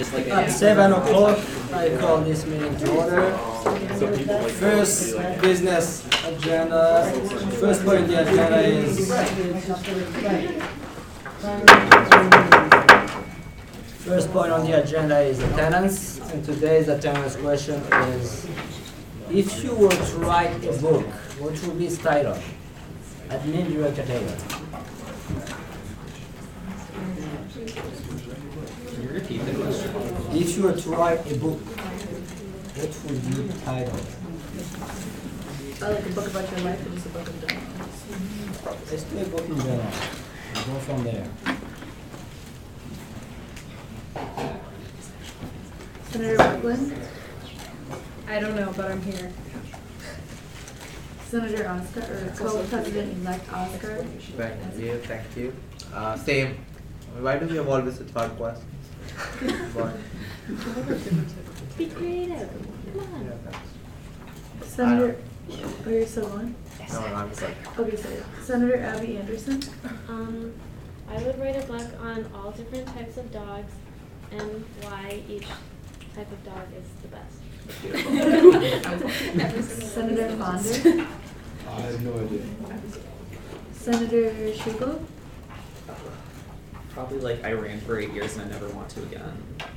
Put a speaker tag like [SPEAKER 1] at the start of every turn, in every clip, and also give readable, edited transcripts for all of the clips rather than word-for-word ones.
[SPEAKER 1] At 7 o'clock, I call this meeting to order. First business agenda, first point on the agenda is attendance, and today's attendance question is: if you were to write a book, what would be its title? Admin Director Taylor.
[SPEAKER 2] Can you repeat the question?
[SPEAKER 1] If you were to write a book, what would be the title?
[SPEAKER 3] Like a book about your life or just a book of journals?
[SPEAKER 1] Let's do a book in general. Go from there.
[SPEAKER 3] Senator Rutland,
[SPEAKER 4] I don't know, but I'm here.
[SPEAKER 3] Senator Oscar, or Co-President-elect Oscar.
[SPEAKER 2] Thank you. Same. Why do we have always such hard questions?
[SPEAKER 4] Be creative. Come on.
[SPEAKER 3] Senator, oh, you're still on?
[SPEAKER 2] No, I'm sorry.
[SPEAKER 3] Okay, sorry. Senator Abby Anderson.
[SPEAKER 5] I would write a book on all different types of dogs and why each type of dog is the best.
[SPEAKER 3] Senator Fonder.
[SPEAKER 6] I have no idea.
[SPEAKER 3] Senator Schugel.
[SPEAKER 2] Probably like I ran for 8 years and I never want to again.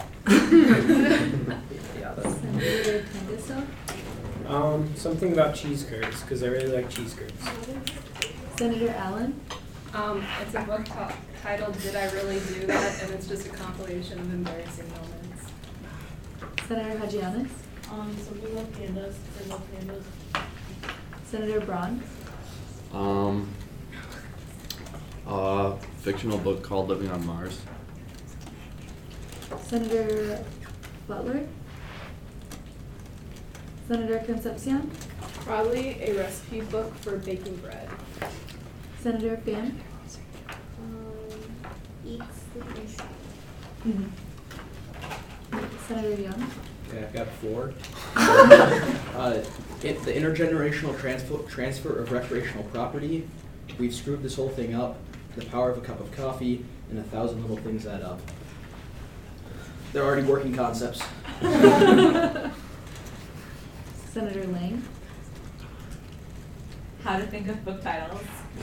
[SPEAKER 2] Yeah, that's
[SPEAKER 3] Senator Tanguso.
[SPEAKER 7] Something about cheese curds, because I really like cheese curds.
[SPEAKER 3] Senator Allen.
[SPEAKER 4] It's a book titled "Did I Really Do That?" and it's just a compilation of embarrassing moments.
[SPEAKER 3] Senator Hajianis.
[SPEAKER 5] Something about pandas. I love pandas.
[SPEAKER 3] Senator Braun.
[SPEAKER 6] Fictional book called Living on Mars.
[SPEAKER 3] Senator Butler. Senator Concepcion.
[SPEAKER 4] Probably a recipe book for baking bread.
[SPEAKER 3] Senator Pham.
[SPEAKER 5] Eat, sleep, and sleep.
[SPEAKER 3] Senator Young.
[SPEAKER 8] Okay, I've got 4. The intergenerational transfer of recreational property. We've screwed this whole thing up. The power of a cup of coffee and 1,000 little things add up. They're already working concepts.
[SPEAKER 3] Senator Lang.
[SPEAKER 9] How to think of book titles.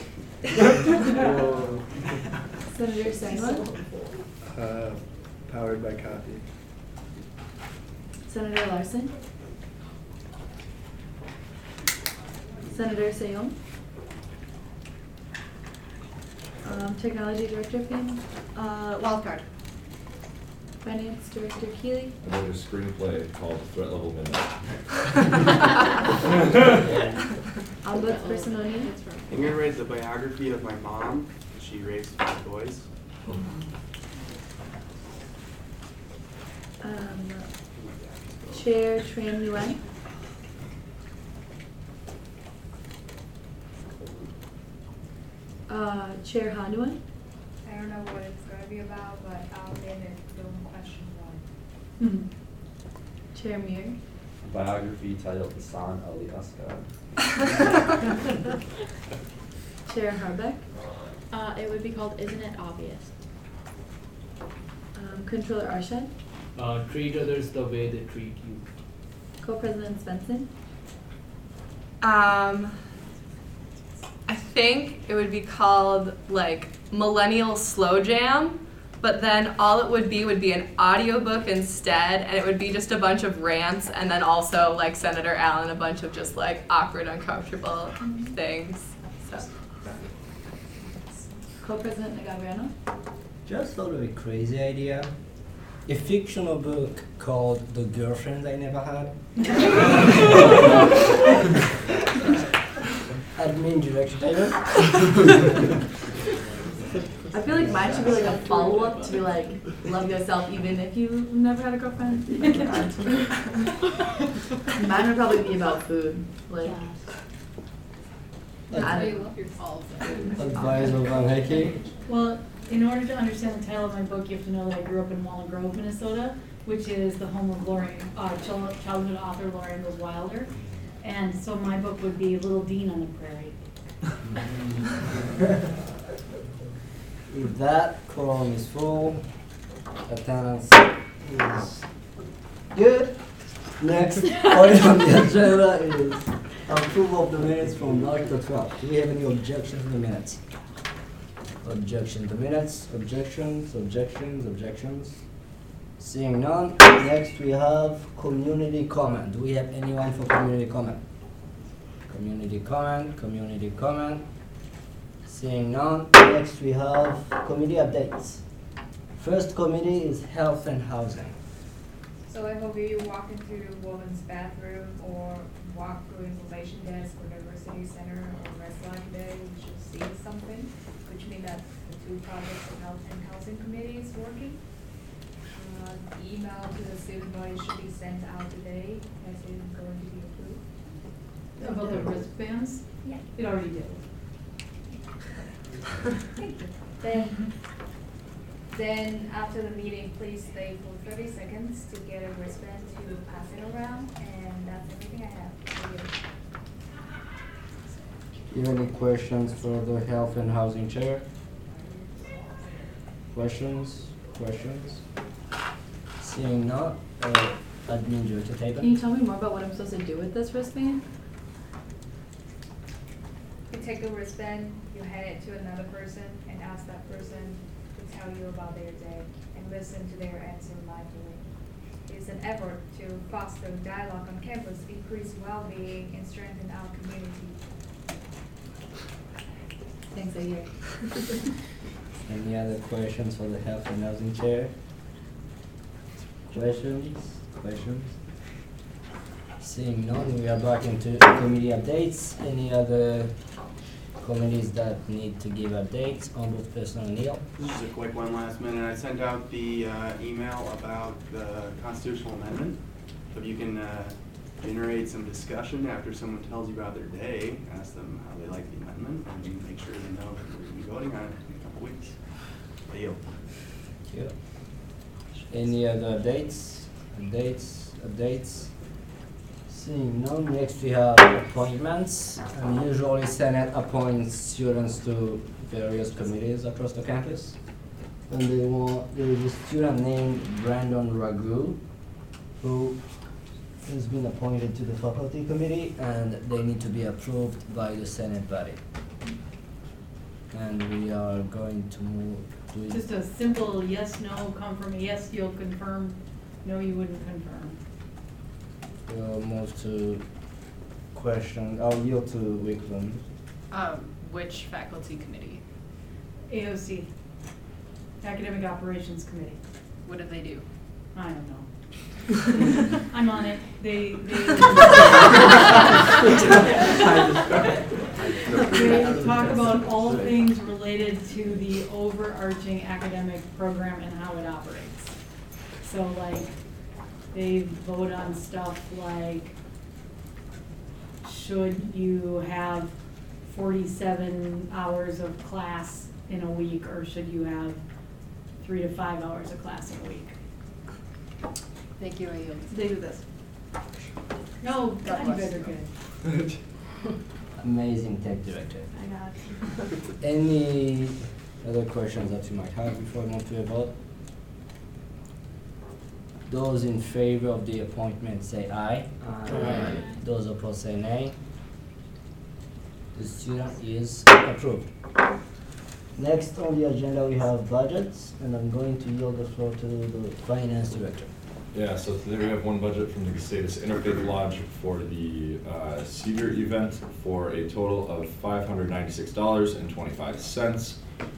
[SPEAKER 3] Senator Sangla.
[SPEAKER 6] Powered by coffee.
[SPEAKER 3] Senator Larson. Senator Sayom. Technology Director Pham.
[SPEAKER 9] Wildcard.
[SPEAKER 3] Finance Director Keeley.
[SPEAKER 10] I wrote a screenplay called Threat Level Midnight.
[SPEAKER 3] Ombudsperson O'Neill.
[SPEAKER 11] I'm going to read the biography of my mom. She raised 5 boys.
[SPEAKER 3] Chair Tran Nguyen. Chair Ha Nguyen.
[SPEAKER 4] I don't know what it's going to be about, but I'll name it Film Question 1.
[SPEAKER 3] Chair Muir.
[SPEAKER 10] Biography titled Hassan Ali Asghar.
[SPEAKER 3] Chair Harbeck.
[SPEAKER 5] It would be called Isn't It Obvious?
[SPEAKER 3] Controller Arshad.
[SPEAKER 7] Treat others the way they treat you.
[SPEAKER 3] Co-President Svensson.
[SPEAKER 9] I think it would be called like Millennial Slow Jam, but then all it would be an audiobook instead, and it would be just a bunch of rants, and then also like Senator Allen, a bunch of just like awkward, uncomfortable things. So.
[SPEAKER 3] Co-President Nagabriano.
[SPEAKER 1] Just thought of a crazy idea. A fictional book called The Girlfriend I Never Had. Admin Director Taylor.
[SPEAKER 3] I feel like mine should be like a follow-up to be like, love yourself even if you never had a girlfriend. Mine would probably be about food. Like,
[SPEAKER 1] Advice of Van Hecke.
[SPEAKER 12] Well, in order to understand the title of my book, you have to know that I grew up in Walnut Grove, Minnesota, which is the home of childhood author Lauren Rose Wilder. And so my book would be Little Dean on the Prairie.
[SPEAKER 1] If that quorum is full, attendance is good. Next item on the agenda is approval of the minutes from March the 12th. Do we have any objections to the minutes? Objection to minutes, objections. Seeing none, next we have community comment. Do we have anyone for community comment? Community comment. Seeing none, next we have committee updates. First committee is health and housing.
[SPEAKER 13] So I hope you walk into the woman's bathroom or walk through information desk or diversity center or restaurant today, you should see something, which means that the two projects of health and housing committee is working. Email to the student body should be sent out today as it is going to be approved.
[SPEAKER 12] About the wristbands?
[SPEAKER 13] Yeah.
[SPEAKER 12] It already did.
[SPEAKER 13] Then after the meeting, please stay for 30 seconds to get a wristband to pass it around, and that's everything I have for you.
[SPEAKER 1] Do you have any questions for the health and housing chair? Questions? Seeing none, admin director
[SPEAKER 3] Can you
[SPEAKER 1] Tatum.
[SPEAKER 3] tell me more about what I'm supposed to do with this wristband?
[SPEAKER 13] You take the wristband, you hand it to another person, and ask that person to tell you about their day and listen to their answer lively. It's an effort to foster dialogue on campus, increase well-being, and strengthen our community.
[SPEAKER 3] Thanks, I hear.
[SPEAKER 1] Any other questions for the health and housing chair? Questions? Seeing none, we are back into committee updates. Any other committees that need to give updates? Ombudsperson O'Neill.
[SPEAKER 11] Just a quick one last minute. I sent out the email about the constitutional amendment. So if you can generate some discussion after someone tells you about their day, ask them how they like the amendment, and make sure they know that we're going to be voting on it in a couple weeks. Deal.
[SPEAKER 1] Thank you. Any other updates? Seeing none, next we have appointments. And usually Senate appoints students to various committees across the campus. And there is a student named Brandon Ragu who has been appointed to the faculty committee, and they need to be approved by the Senate body. And we are going to move to it.
[SPEAKER 12] Just a simple yes, no, yes, you'll confirm, no, you wouldn't confirm.
[SPEAKER 1] We'll move to question. I'll yield to Wickland.
[SPEAKER 9] Which faculty committee?
[SPEAKER 12] AOC, Academic Operations Committee.
[SPEAKER 9] What do they do?
[SPEAKER 12] I don't know. I'm on it. They talk about all things related to the overarching academic program and how it operates. So like, they vote on stuff like, should you have 47 hours of class in a week, or should you have 3 to 5 hours of class in a week?
[SPEAKER 3] Thank you, Ayub.
[SPEAKER 12] They do this. No,
[SPEAKER 3] God
[SPEAKER 12] you
[SPEAKER 3] bless.
[SPEAKER 12] guys are good.
[SPEAKER 1] Amazing tech director.
[SPEAKER 12] I got you.
[SPEAKER 1] Any other questions that you might have before we move to a vote? Those in favor of the appointment say aye.
[SPEAKER 7] Aye.
[SPEAKER 1] Those opposed say nay. The student is approved. Next on the agenda we have budgets, and I'm going to yield the floor to the finance director.
[SPEAKER 10] Yeah, so today we have one budget from the Gustavus Interfaith Lodge for the Cedar event for a total of $596.25.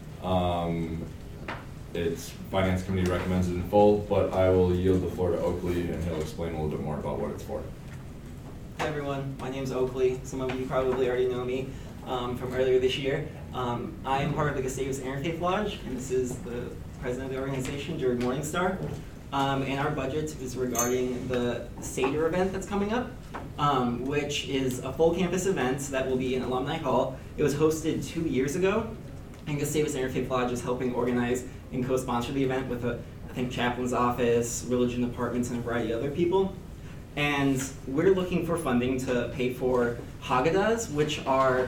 [SPEAKER 10] It's Finance Committee recommends it in full, but I will yield the floor to Oakley and he'll explain a little bit more about what it's for.
[SPEAKER 14] Hi everyone, my name is Oakley. Some of you probably already know me from earlier this year. I am part of the Gustavus Interfaith Lodge, and this is the president of the organization, Jared Morningstar. And our budget is regarding the Seder event that's coming up, which is a full campus event that will be in Alumni Hall. It was hosted 2 years ago, and Gustavus Interfaith Lodge is helping organize and co-sponsor the event with I think chaplain's office, religion departments, and a variety of other people. And we're looking for funding to pay for Haggadahs, which are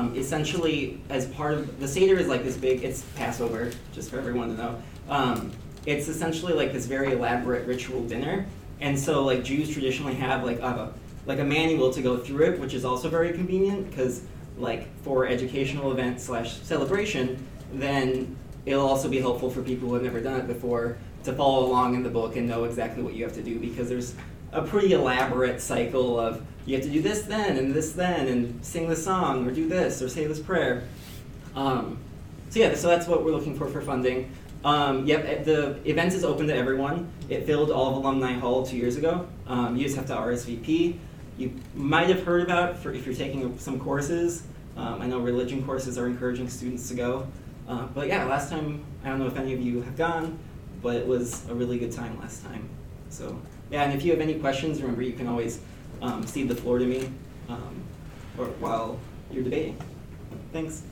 [SPEAKER 14] essentially as part of, the Seder is like this big, it's Passover, just for everyone to know. it's essentially like this very elaborate ritual dinner. And so like Jews traditionally have like a manual to go through it, which is also very convenient because like for educational event / celebration, then it'll also be helpful for people who have never done it before to follow along in the book and know exactly what you have to do, because there's a pretty elaborate cycle of you have to do this then and sing this song or do this or say this prayer. So that's what we're looking for funding. The event is open to everyone. It filled all of Alumni Hall 2 years ago. You just have to RSVP. You might have heard about it if you're taking some courses. I know religion courses are encouraging students to go. But yeah, last time, I don't know if any of you have gone, but it was a really good time last time. So yeah, and if you have any questions, remember you can always cede the floor to me or while you're debating. Thanks.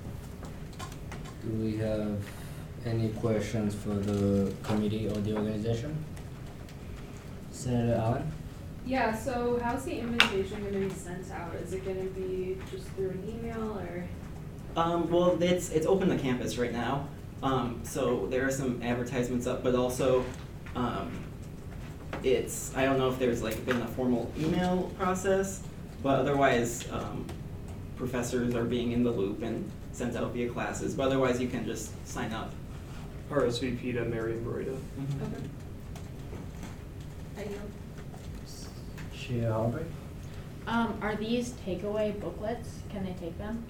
[SPEAKER 1] Do we have any questions for the committee or the organization? Senator Allen?
[SPEAKER 4] Yeah, so how's the invitation going to be sent out? Is it going to be just through an email or?
[SPEAKER 14] Well, it's open to campus right now. So there are some advertisements up, but also I don't know if there's like been a formal email process, but otherwise professors are being in the loop and sent out via classes, but otherwise you can just sign up.
[SPEAKER 7] RSVP to Marion Broida.
[SPEAKER 4] Okay. I know.
[SPEAKER 1] Chair Albrecht?
[SPEAKER 15] Are these takeaway booklets? Can they take them?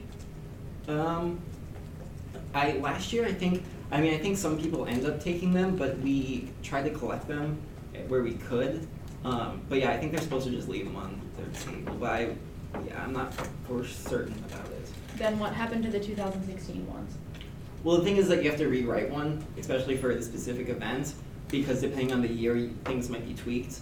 [SPEAKER 14] Last year I think some people end up taking them, but we tried to collect them where we could. But yeah, I think they're supposed to just leave them on their table. But I'm not for certain about it.
[SPEAKER 15] Then what happened to the 2016 ones?
[SPEAKER 14] Well, the thing is that you have to rewrite one, especially for the specific event, because depending on the year, things might be tweaked.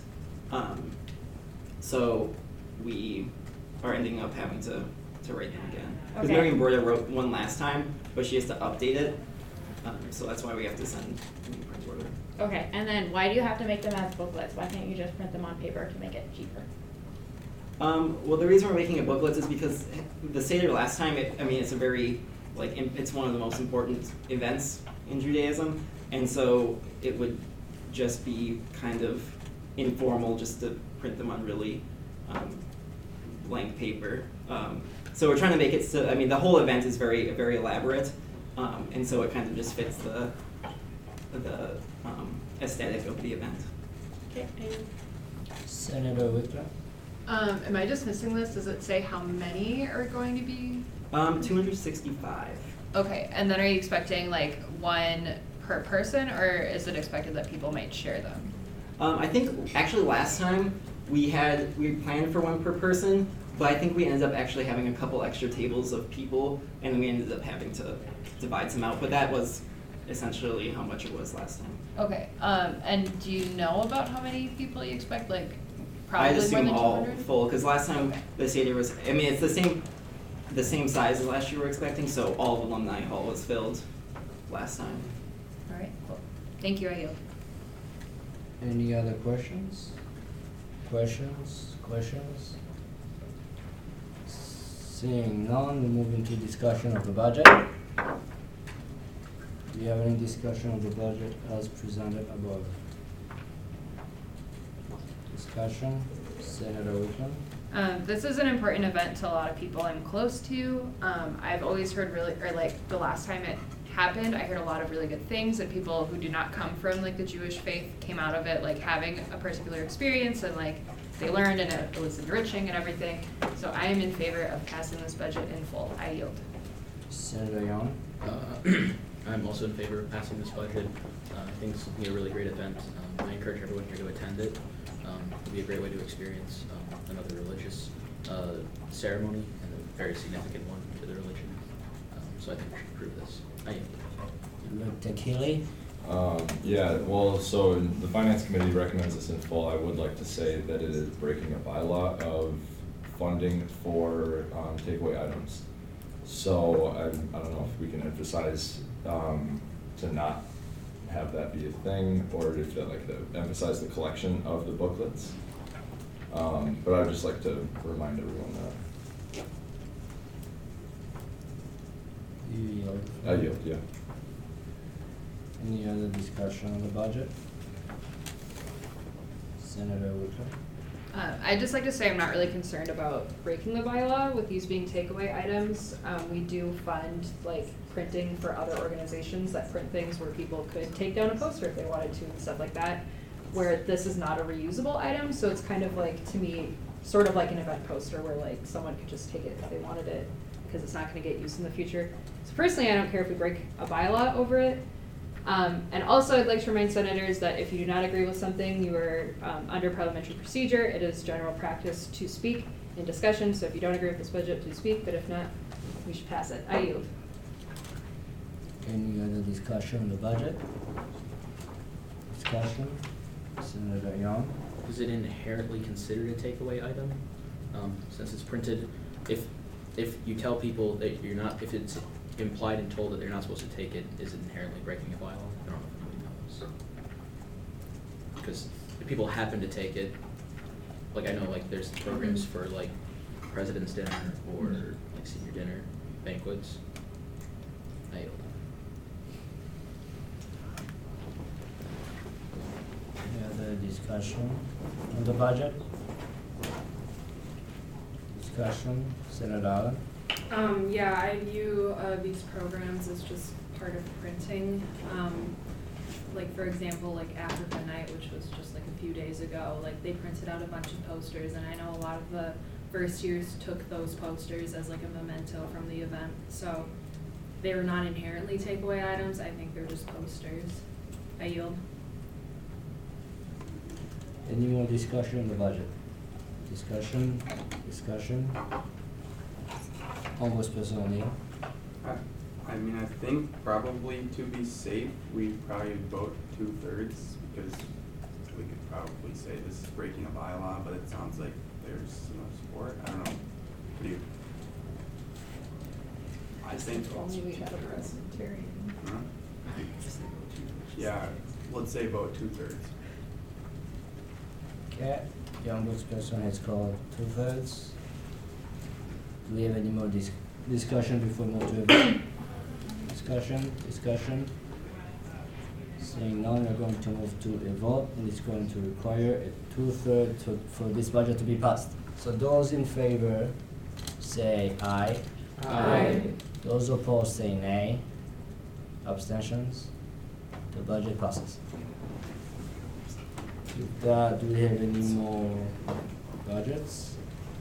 [SPEAKER 14] So we are ending up having to write them again. Because Marion Broida wrote one last time, but she has to update it. So that's why we have to send a new print order.
[SPEAKER 15] Okay, and then why do you have to make them as booklets? Why can't you just print them on paper to make it cheaper?
[SPEAKER 14] Well, the reason we're making it booklets is because the Seder last time, it's a very, it's one of the most important events in Judaism, and so it would just be kind of informal just to print them on really blank paper. So we're trying to make it so, the whole event is very, very elaborate, and so it kind of just fits the aesthetic of the event.
[SPEAKER 15] Okay.
[SPEAKER 1] Senator Wickler?
[SPEAKER 9] Am I just missing this? Does it say how many are going to be?
[SPEAKER 14] 265.
[SPEAKER 9] Okay, and then are you expecting like one per person, or is it expected that people might share them?
[SPEAKER 14] I think actually last time we planned for one per person, but I think we ended up actually having a couple extra tables of people, and then we ended up having to divide some out. But that was essentially how much it was last time.
[SPEAKER 9] Okay, and do you know about how many people you expect? Like, probably
[SPEAKER 14] I'd
[SPEAKER 9] more
[SPEAKER 14] assume
[SPEAKER 9] than
[SPEAKER 14] all
[SPEAKER 9] 200?
[SPEAKER 14] full, because last time the Seder was, it's the same size as last year we're expecting, so all of Alumni Hall was filled last time.
[SPEAKER 9] All right, cool. Thank you, I yield.
[SPEAKER 1] Any other questions? Seeing none, we move into discussion of the budget. Do you have any discussion of the budget as presented above? Discussion, Senator Whitman.
[SPEAKER 9] This is an important event to a lot of people I'm close to. I've always heard the last time it happened, I heard a lot of really good things, and people who do not come from the Jewish faith came out of it having a particular experience, and they learned, and it was enriching and everything. So I am in favor of passing this budget in full. I yield.
[SPEAKER 1] Senator Young.
[SPEAKER 8] I'm also in favor of passing this budget. I think this will be a really great event. I encourage everyone here to attend it. It'll be a great way to experience another religious ceremony, and a very significant one to the religion. So I think we should approve this. I am.
[SPEAKER 1] Dr. Keeley.
[SPEAKER 10] So the Finance Committee recommends this in full. I would like to say that it is breaking a bylaw of funding for takeaway items. So I don't know if we can emphasize to not have that be a thing, or if to emphasize the collection of the booklets. But I'd just like to remind everyone that.
[SPEAKER 1] You yield.
[SPEAKER 10] I yield, yeah.
[SPEAKER 1] Any other discussion on the budget? Senator Woodcock?
[SPEAKER 16] I'd just like to say I'm not really concerned about breaking the bylaw with these being takeaway items. We do fund like printing for other organizations that print things where people could take down a poster if they wanted to and stuff like that, where this is not a reusable item, so it's kind of like, to me, sort of like an event poster where like someone could just take it if they wanted it, because it's not gonna get used in the future. So personally, I don't care if we break a bylaw over it. And also, I'd like to remind senators that if you do not agree with something, you are under parliamentary procedure. It is general practice to speak in discussion, so if you don't agree with this budget, please speak, but if not, we should pass it. I yield.
[SPEAKER 1] Any other discussion on the budget? Discussion? Senator Young?
[SPEAKER 8] Is it inherently considered a takeaway item? Since it's printed, if you tell people that you're not, if it's implied and told that they're not supposed to take it, is it inherently breaking a bylaw? I don't know if anybody knows. Because if people happen to take it, like I know like there's programs for like president's dinner or like senior dinner, banquets. I yield.
[SPEAKER 1] Any other discussion on the budget? Discussion? Senator Allen?
[SPEAKER 4] Yeah, I view these programs as just part of printing. Like for example, like Africa Night, which was just like a few days ago, like they printed out a bunch of posters, and I know a lot of the first years took those posters as like a memento from the event. So they were not inherently takeaway items. I think they're just posters. I yield.
[SPEAKER 1] Any more discussion on the budget? Discussion? Ombudsperson O'Neill?
[SPEAKER 11] I mean, I think probably to be safe, we'd probably vote 2/3 because we could probably say this is breaking a bylaw, but it sounds like there's support. I don't know. What do you? I think.
[SPEAKER 16] Only we had a Presbyterian.
[SPEAKER 11] Huh? Yeah, let's say vote 2/3.
[SPEAKER 1] Okay, the ombudsperson has called 2/3. Do we have any more discussion before we move to a vote? Discussion? Seeing none, we're going to move to a vote, and it's going to require a 2/3 for this budget to be passed. So those in favor say aye.
[SPEAKER 16] Aye.
[SPEAKER 1] Those opposed say nay. Abstentions? The budget passes. With that, do we have any more budgets?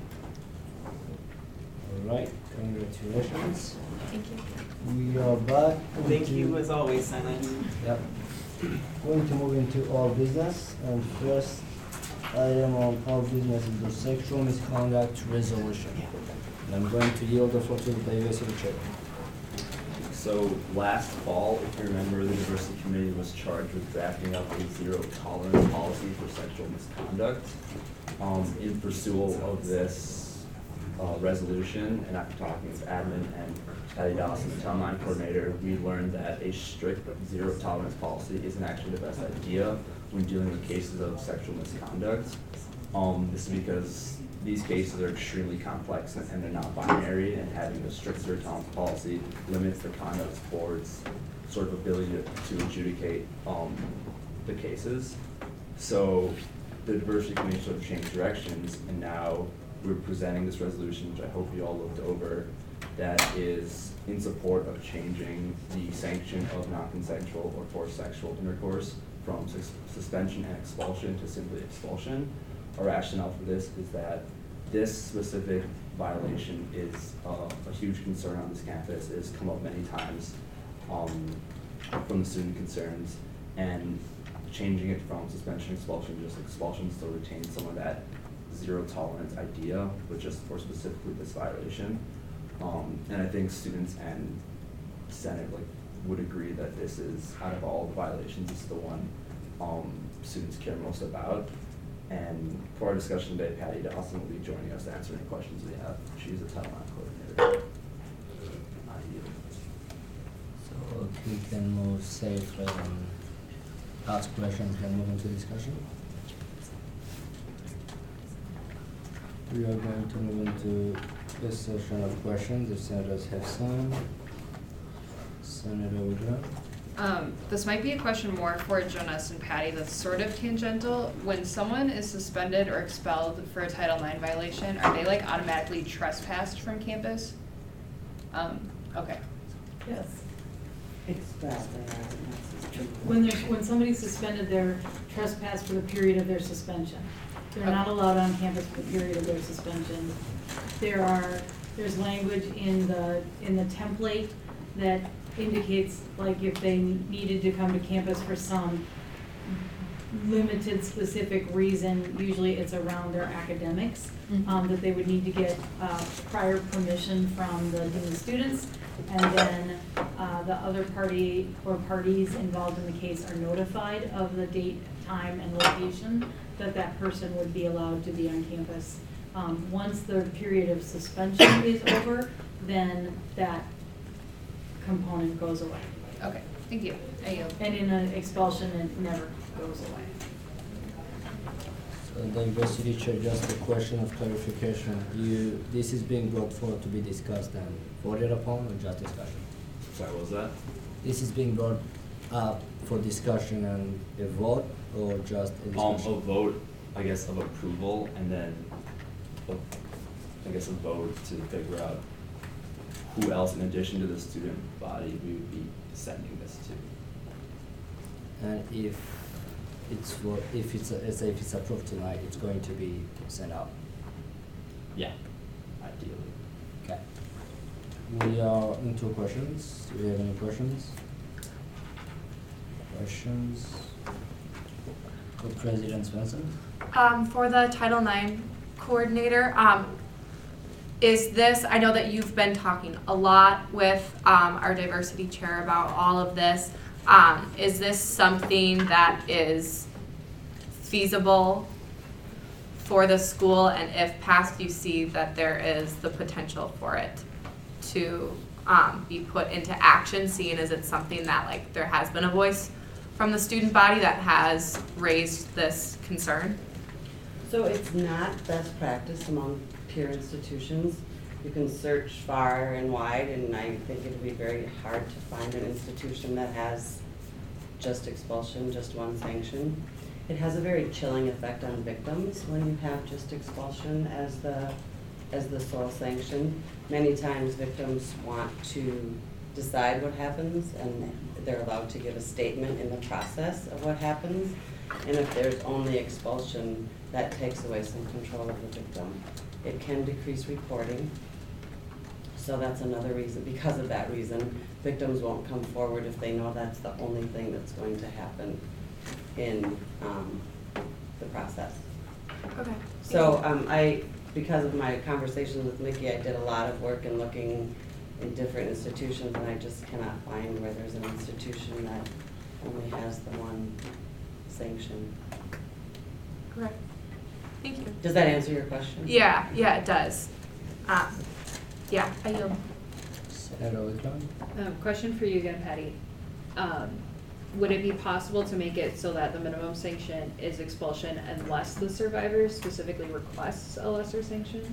[SPEAKER 1] All right, congratulations.
[SPEAKER 14] Thank you.
[SPEAKER 1] We are back.
[SPEAKER 14] Thank you as always, Senate.
[SPEAKER 1] Yep. Going to move into all business, and first item on all business is the sexual misconduct resolution. And I'm going to yield the floor to the previous chair.
[SPEAKER 6] So last fall, if you remember, the diversity committee was charged with drafting up a zero tolerance policy for sexual misconduct. In pursuit of this resolution, and after talking with admin and Patty Dawson, the town line coordinator, we learned that a strict zero tolerance policy isn't actually the best idea when dealing with cases of sexual misconduct. This is because these cases are extremely complex and they're not binary, and having a strict zero tolerance policy limits the conduct board's sort of ability to adjudicate the cases. So the diversity committee sort of changed directions, and now we're presenting this resolution, which I hope you all looked over, that is in support of changing the sanction of non-consensual or forced sexual intercourse from suspension and expulsion to simply expulsion. Our rationale for this is that this specific violation is a huge concern on this campus. It has come up many times from the student concerns, and changing it from suspension expulsion, just expulsion, still retains some of that zero tolerance idea, but just for specifically this violation. And I think students and Senate would agree that this is, out of all the violations, this is the one students care most about. And for our discussion today, Patty Dawson will be joining us to answer any questions we have. She's the town line coordinator.
[SPEAKER 1] So if we can move safe and ask questions, then move into discussion. We are going to move into this session of questions. The senators have some. Senator Woodruff.
[SPEAKER 16] This might be a question more for Jonas and Patty that's sort of tangential. When someone is suspended or expelled for a Title IX violation, are they like automatically trespassed from campus? Okay.
[SPEAKER 12] Yes.
[SPEAKER 17] Expelled.
[SPEAKER 12] When somebody's suspended, they're trespassed for the period of their suspension. They're not allowed on campus for the period of their suspension. There's language in the template that indicates, like, if they needed to come to campus for some limited specific reason, usually it's around their academics, that they would need to get prior permission from the dean of students, and then the other party or parties involved in the case are notified of the date, time, and location that that person would be allowed to be on campus. Once the period of suspension is over, then that component goes away.
[SPEAKER 16] Okay, thank you.
[SPEAKER 12] And in an expulsion, it never goes away.
[SPEAKER 1] So the university chair, just a question of clarification. This is being brought forward to be discussed and voted upon, or just discussion?
[SPEAKER 6] Sorry, what was that?
[SPEAKER 1] This is being brought up for discussion and a vote, or just a discussion?
[SPEAKER 6] A vote, I guess, of approval, and then, I guess, a vote to figure out who else, in addition to the student body, we would be sending this to.
[SPEAKER 1] And if it's approved tonight, it's going to be sent out?
[SPEAKER 6] Yeah, ideally.
[SPEAKER 1] Okay. We are into questions. Do we have any questions? Questions? For President Svensson?
[SPEAKER 9] For the Title IX coordinator, is this, I know that you've been talking a lot with our diversity chair about all of this. Is this something that is feasible for the school, and if passed, you see that there is the potential for it to be put into action, seeing as it's something that, like, there has been a voice from the student body that has raised this concern?
[SPEAKER 17] So it's not best practice among peer institutions. You can search far and wide, and I think it would be very hard to find an institution that has just expulsion, just one sanction. It has a very chilling effect on victims when you have just expulsion as the sole sanction. Many times victims want to decide what happens, and they're allowed to give a statement in the process of what happens. And if there's only expulsion, that takes away some control of the victim. It can decrease reporting. So that's another reason. Because of that reason, victims won't come forward if they know that's the only thing that's going to happen in the process.
[SPEAKER 9] Okay.
[SPEAKER 17] So because of my conversations with Mickey, I did a lot of work in looking in different institutions, and I just cannot find where there's an institution that only has the one sanction.
[SPEAKER 9] Correct. Thank you.
[SPEAKER 17] Does that answer your question?
[SPEAKER 9] Yeah, it does. Yeah, I yield.
[SPEAKER 1] Senator Whitcomb?
[SPEAKER 16] Question for you again, Patty. Would it be possible to make it so that the minimum sanction is expulsion unless the survivor specifically requests a lesser sanction?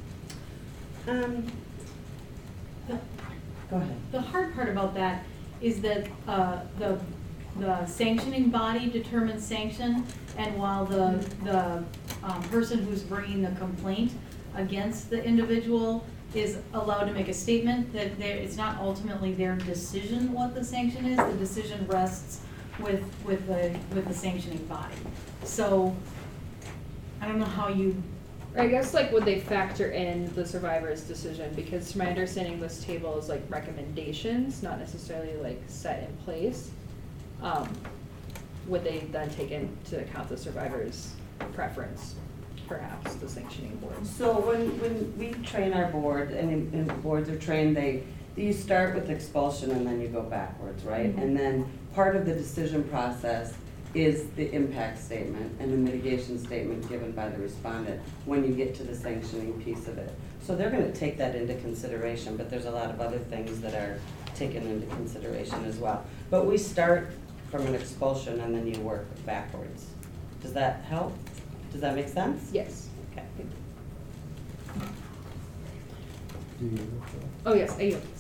[SPEAKER 12] Go ahead. The hard part about that is that the sanctioning body determines sanction, and while the person who's bringing the complaint against the individual is allowed to make a statement, that it's not ultimately their decision what the sanction is. The decision rests with the sanctioning body. So I don't know how you.
[SPEAKER 16] I guess, like, would they factor in the survivor's decision? Because to my understanding, this table is like recommendations, not necessarily like set in place. Would they then take into account the survivor's preference, perhaps, the sanctioning board?
[SPEAKER 17] So when we train our board, and boards are trained, you start with expulsion and then you go backwards, right?
[SPEAKER 12] Mm-hmm.
[SPEAKER 17] And then part of the decision process is the impact statement and the mitigation statement given by the respondent when you get to the sanctioning piece of it. So they're going to take that into consideration, but there's a lot of other things that are taken into consideration as well. But we start from an expulsion and then you work backwards. Does that help? Does that make sense?
[SPEAKER 16] Yes.
[SPEAKER 17] Okay.
[SPEAKER 16] Oh, yes, I yield. Sorry.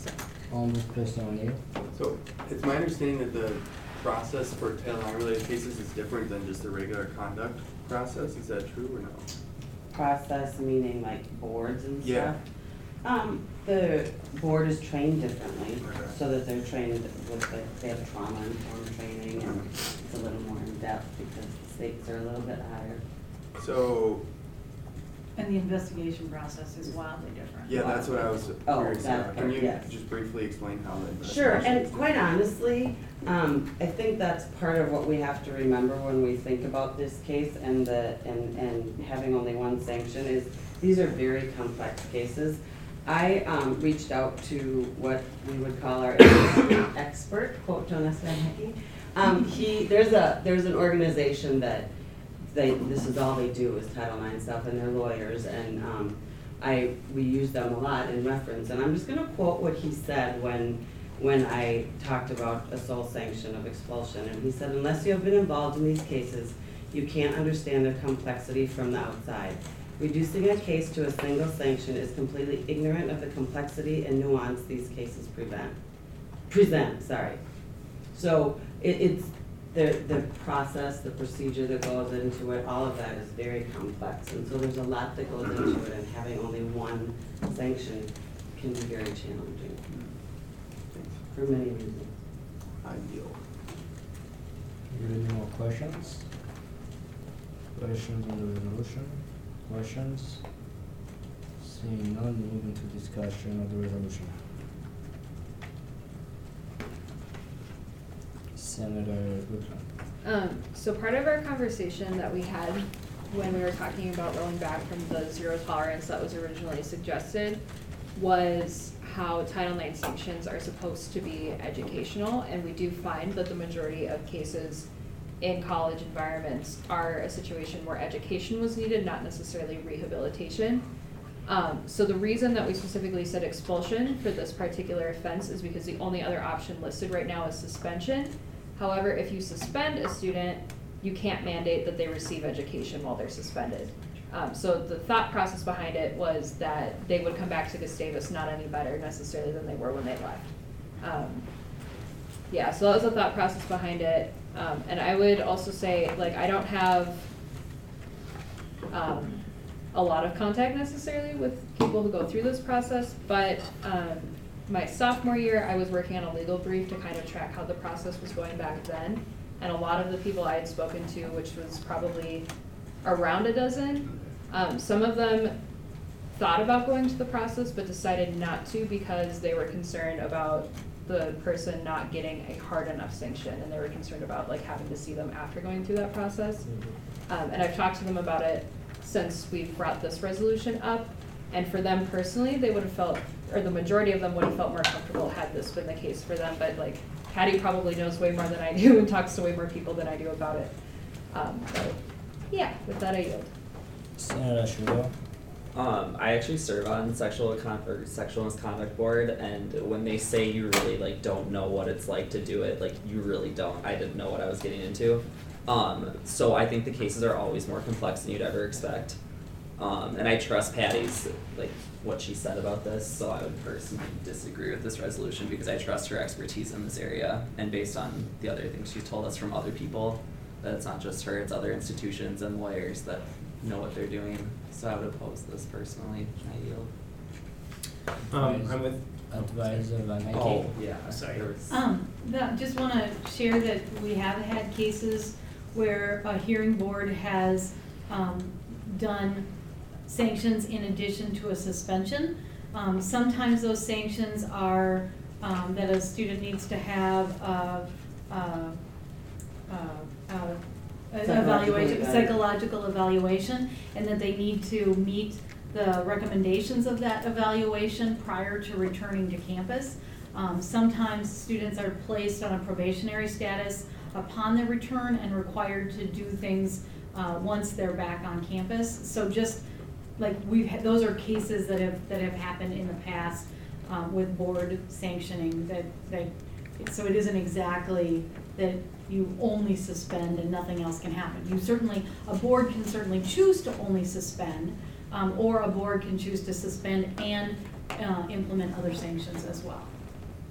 [SPEAKER 1] Ombudsperson O'Neill.
[SPEAKER 11] So it's my understanding that the process for Title IX related cases is different than just the regular conduct process. Is that true or no?
[SPEAKER 17] Process meaning like boards and
[SPEAKER 11] Yeah.
[SPEAKER 17] stuff. The board is trained differently,
[SPEAKER 11] Okay.
[SPEAKER 17] so that they're trained with, like, they have trauma-informed training, and it's a little more in-depth because the stakes are a little bit higher.
[SPEAKER 11] So,
[SPEAKER 12] And the investigation process is wildly different.
[SPEAKER 11] yeah, that's what I was
[SPEAKER 17] Oh,
[SPEAKER 11] curious
[SPEAKER 17] that
[SPEAKER 11] about. Can
[SPEAKER 17] part,
[SPEAKER 11] you
[SPEAKER 17] yes.
[SPEAKER 11] just briefly explain how that?
[SPEAKER 17] Sure,
[SPEAKER 11] investigation
[SPEAKER 17] and
[SPEAKER 11] is
[SPEAKER 17] quite
[SPEAKER 11] done?
[SPEAKER 17] honestly, I think that's part of what we have to remember when we think about this case and and having only one sanction is, these are very complex cases. I reached out to what we would call our expert, quote Jonas Van Hecke. There's an organization that this is all they do is Title IX stuff, and they're lawyers, and we use them a lot in reference. And I'm just gonna quote what he said when I talked about a sole sanction of expulsion. And he said, unless you have been involved in these cases, you can't understand their complexity from the outside. Reducing a case to a single sanction is completely ignorant of the complexity and nuance these cases present. So it's the process, the procedure that goes into it, all of that is very complex. And so there's a lot that goes into it, and having only one sanction can be very challenging for many reasons.
[SPEAKER 11] Ideal.
[SPEAKER 1] Any more questions? Questions on the resolution? Questions? Seeing none, moving to discussion of the resolution. Senator Goodland.
[SPEAKER 16] So part of our conversation that we had when we were talking about rolling back from the zero tolerance that was originally suggested was how Title IX sanctions are supposed to be educational, and we do find that the majority of cases in college environments are a situation where education was needed, not necessarily rehabilitation. So the reason that we specifically said expulsion for this particular offense is because the only other option listed right now is suspension. However, if you suspend a student, you can't mandate that they receive education while they're suspended. So the thought process behind it was that they would come back to Gustavus not any better necessarily than they were when they left. Yeah, so that was the thought process behind it. And I would also say, like, I don't have a lot of contact necessarily with people who go through this process, but my sophomore year, I was working on a legal brief to kind of track how the process was going back then. And a lot of the people I had spoken to, which was probably around a dozen, some of them thought about going to the process but decided not to because they were concerned about the person not getting a hard enough sanction, and they were concerned about like having to see them after going through that process. And I've talked to them about it since we've brought this resolution up, and for them personally, they would have felt, or the majority of them would have felt more comfortable had this been the case for them, but like Patty probably knows way more than I do and talks to way more people than I do about it. So yeah, with that I yield.
[SPEAKER 1] Senator Shudo.
[SPEAKER 18] I actually serve on sexual misconduct board, and when they say you really like don't know what it's like to do it, like you really don't. I didn't know what I was getting into. So I think the cases are always more complex than you'd ever expect. And I trust Patty's like what she said about this, so I would personally disagree with this resolution because I trust her expertise in this area, and based on the other things she's told us from other people, that it's not just her, it's other institutions and lawyers that know what they're doing. So I would oppose this personally. I yield.
[SPEAKER 7] I'm with
[SPEAKER 1] Advisor Van Hecke.
[SPEAKER 18] Oh, yeah, sorry.
[SPEAKER 12] Just want to share that we have had cases where a hearing board has done sanctions in addition to a suspension. Sometimes those sanctions are that a student needs to have psychological evaluation, and that they need to meet the recommendations of that evaluation prior to returning to campus. Sometimes students are placed on a probationary status upon their return and required to do things once they're back on campus. So just like those are cases that have happened in the past with board sanctioning so it isn't exactly that you only suspend and nothing else can happen. A board can certainly choose to only suspend, or a board can choose to suspend and implement other sanctions as well.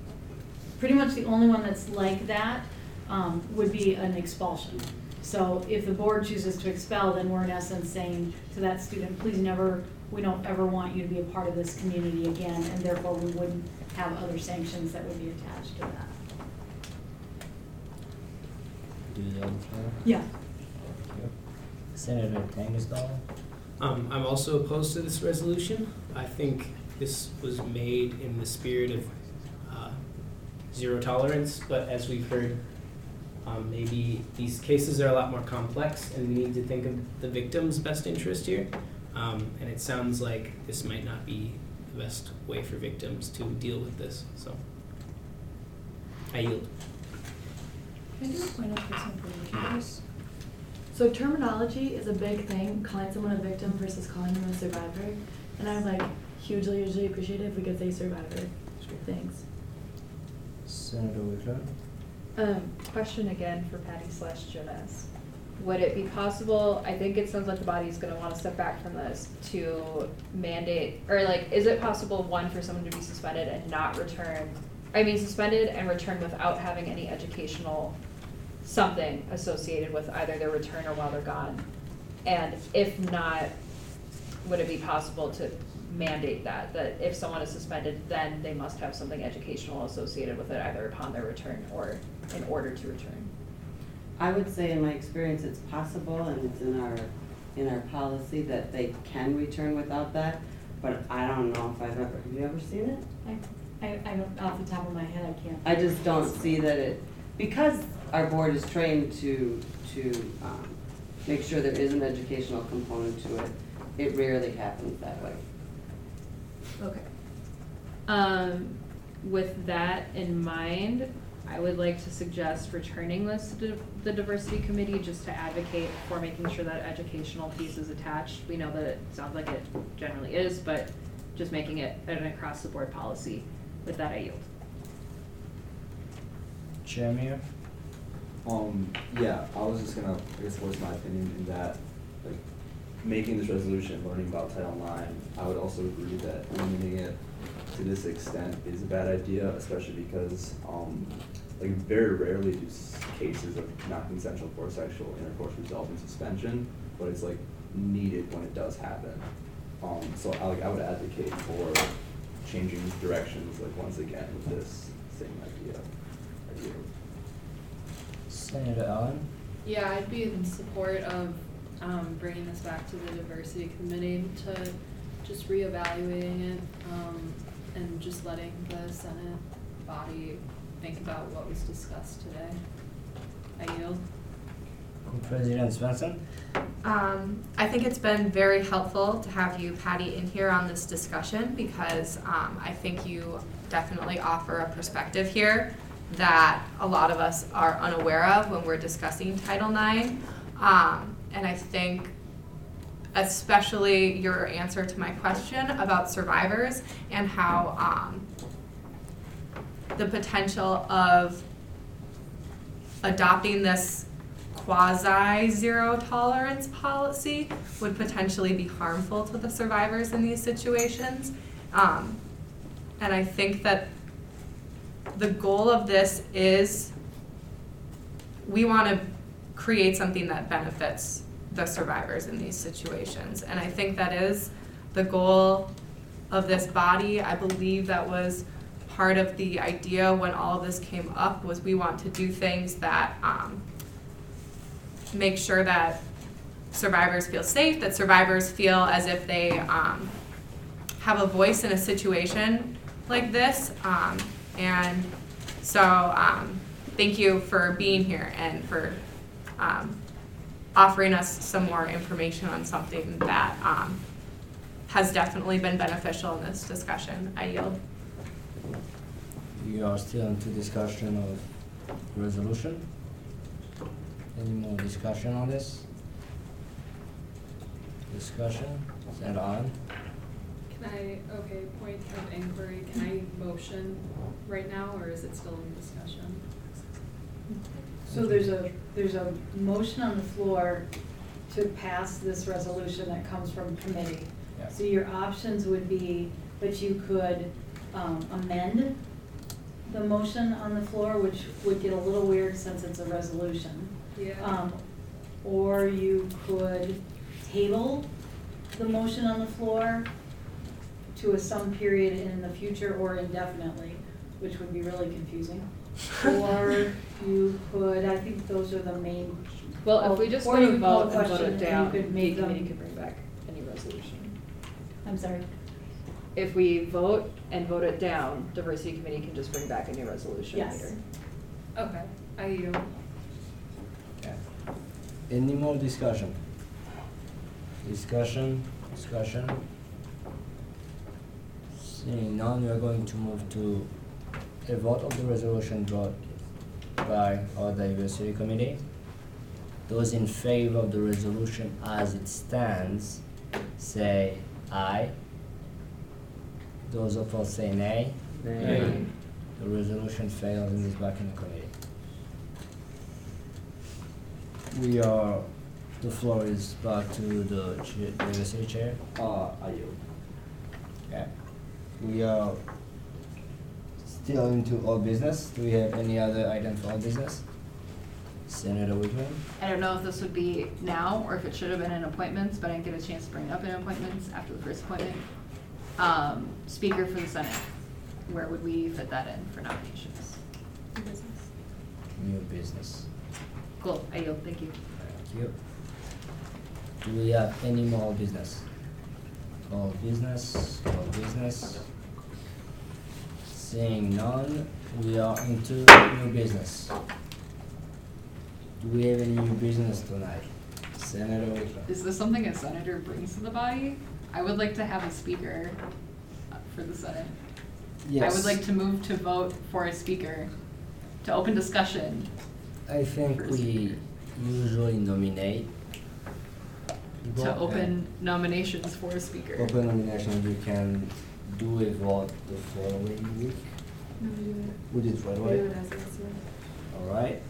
[SPEAKER 12] pretty much the only one that's like that would be an expulsion. So if the board chooses to expel, then we're in essence saying to that student, please we don't ever want you to be a part of this community again, and therefore we wouldn't have other sanctions that would be attached to that.
[SPEAKER 1] Do you understand?
[SPEAKER 12] Yeah.
[SPEAKER 1] Thank you. Senator Tangersdal?
[SPEAKER 7] I'm also opposed to this resolution. I think this was made in the spirit of zero tolerance, but as we've heard, maybe these cases are a lot more complex and we need to think of the victim's best interest here. And it sounds like this might not be the best way for victims to deal with this, so I yield.
[SPEAKER 3] Can I do a point of personal information, please? So terminology is a big thing, calling someone a victim versus calling them a survivor. And I'm like hugely appreciate it if we could say survivor. Thanks.
[SPEAKER 1] Senator Wickler?
[SPEAKER 16] Question again for Patty/Jonas. Would it be possible, I think it sounds like the body's gonna wanna step back from this, to mandate, or like, is it possible, one, for someone to be suspended and not return, suspended and return without having any educational something associated with either their return or while they're gone? And if not, would it be possible to mandate that if someone is suspended, then they must have something educational associated with it either upon their return or in order to return?
[SPEAKER 17] I would say in my experience it's possible and it's in our policy that they can return without that, but I don't know if have you ever seen it?
[SPEAKER 12] I don't, off the top of my head, I can't.
[SPEAKER 17] I just don't see that because our board is trained to make sure there is an educational component to it, it rarely happens that way.
[SPEAKER 16] Okay. With that in mind, I would like to suggest returning this to the diversity committee just to advocate for making sure that educational piece is attached. We know that it sounds like it generally is, but just making it an across the board policy. With that, I yield.
[SPEAKER 1] Chair?
[SPEAKER 6] Yeah, I was just gonna, voice my opinion in that, like, making this resolution, learning about Title IX, I would also agree that limiting it to this extent is a bad idea, especially because, like, very rarely do cases of non-consensual or sexual intercourse result in suspension, but it's, like, needed when it does happen. So I would advocate for changing directions, like, once again, with this same idea.
[SPEAKER 1] Senator Allen?
[SPEAKER 4] Yeah, I'd be in support of bringing this back to the diversity committee to just reevaluating it and just letting the Senate body think about what was discussed today. I yield.
[SPEAKER 1] President Svensson?
[SPEAKER 9] I think it's been very helpful to have you, Patty, in here on this discussion because I think you definitely offer a perspective here that a lot of us are unaware of when we're discussing Title IX. And I think especially your answer to my question about survivors and how the potential of adopting this quasi-zero tolerance policy would potentially be harmful to the survivors in these situations. And I think that the goal of this is we want to create something that benefits the survivors in these situations. And I think that is the goal of this body. I believe that was part of the idea when all of this came up was we want to do things that make sure that survivors feel safe, that survivors feel as if they have a voice in a situation like this. And so thank you for being here and for offering us some more information on something that has definitely been beneficial in this discussion. I yield.
[SPEAKER 1] You are still into discussion of resolution? Any more discussion on this? Discussion? Is that on?
[SPEAKER 4] Point of inquiry, can I motion right now or is it still in discussion?
[SPEAKER 12] So there's a motion on the floor to pass this resolution that comes from committee.
[SPEAKER 1] Yeah.
[SPEAKER 12] So your options would be that you could amend the motion on the floor, which would get a little weird since it's a resolution.
[SPEAKER 4] Yeah.
[SPEAKER 12] Or you could table the motion on the floor to some period in the future or indefinitely, which would be really confusing. Or you could, I think those are the main.
[SPEAKER 16] Well, if we just
[SPEAKER 12] or
[SPEAKER 16] go
[SPEAKER 12] you
[SPEAKER 16] to
[SPEAKER 12] could call
[SPEAKER 16] vote
[SPEAKER 12] a
[SPEAKER 16] and vote
[SPEAKER 12] question
[SPEAKER 16] it
[SPEAKER 12] and
[SPEAKER 16] down,
[SPEAKER 12] you could
[SPEAKER 16] the
[SPEAKER 12] make
[SPEAKER 16] committee
[SPEAKER 12] them.
[SPEAKER 16] can bring back any resolution.
[SPEAKER 12] I'm sorry.
[SPEAKER 16] If we vote and vote it down, diversity committee can just bring back a new resolution
[SPEAKER 12] Yes.
[SPEAKER 16] later.
[SPEAKER 4] Okay, I yield.
[SPEAKER 1] Okay. Any more discussion? Discussion. Seeing none, we are going to move to a vote of the resolution brought by our diversity committee. Those in favor of the resolution as it stands, say aye. Those opposed say nay.
[SPEAKER 18] Nay.
[SPEAKER 1] The resolution fails and is back in the committee. The floor is back to the diversity chair.
[SPEAKER 6] I yield.
[SPEAKER 1] Okay. We are still into all business. Do we have any other item for all business? Senator Whitman?
[SPEAKER 19] I don't know if this would be now or if it should have been in appointments, but I didn't get a chance to bring it up in appointments after the first appointment. Speaker for the Senate, where would we fit that in for nominations?
[SPEAKER 1] New business.
[SPEAKER 19] Cool, I yield, thank you.
[SPEAKER 1] Thank you. Do we have any more business? All business. Seeing none, we are into new business. Do we have any new business tonight? Senator Whitman?
[SPEAKER 19] Is this something a senator brings to the body? I would like to have a speaker for the Senate.
[SPEAKER 1] Yes.
[SPEAKER 19] I would like to move to vote for a speaker to open discussion.
[SPEAKER 1] I think we usually nominate people
[SPEAKER 19] To
[SPEAKER 1] and
[SPEAKER 19] open nominations for a speaker.
[SPEAKER 1] open nominations. We can do a vote the following week. We did right away. All right.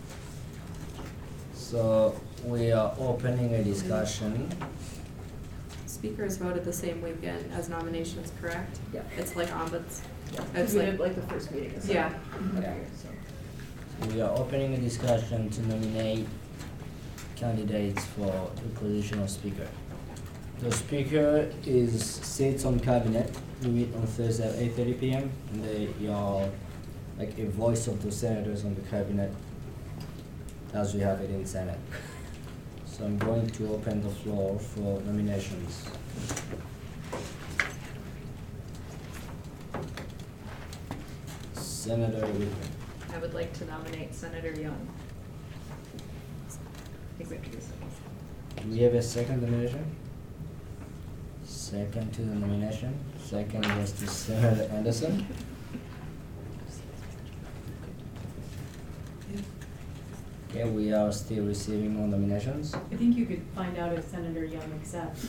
[SPEAKER 1] So we are opening a discussion.
[SPEAKER 9] Speaker is voted the same weekend as nominations, correct?
[SPEAKER 16] Yeah.
[SPEAKER 9] It's like ombuds.
[SPEAKER 16] Yeah,
[SPEAKER 9] It's
[SPEAKER 16] we did like the first meeting. of
[SPEAKER 9] Yeah.
[SPEAKER 16] Senate every year, so.
[SPEAKER 1] We are opening a discussion to nominate candidates for the position of speaker. The speaker sits on cabinet. We meet on Thursday at 8:30 p.m. and they are like a voice of the senators on the cabinet as we have it in Senate. So I'm going to open the floor for nominations. Senator Whitman.
[SPEAKER 16] I would like to nominate Senator Young. Executive session.
[SPEAKER 1] Do we have a second nomination? Second to the nomination. Second goes to Senator Anderson. Okay, we are still receiving more nominations.
[SPEAKER 12] I think you could find out if Senator Young accepts.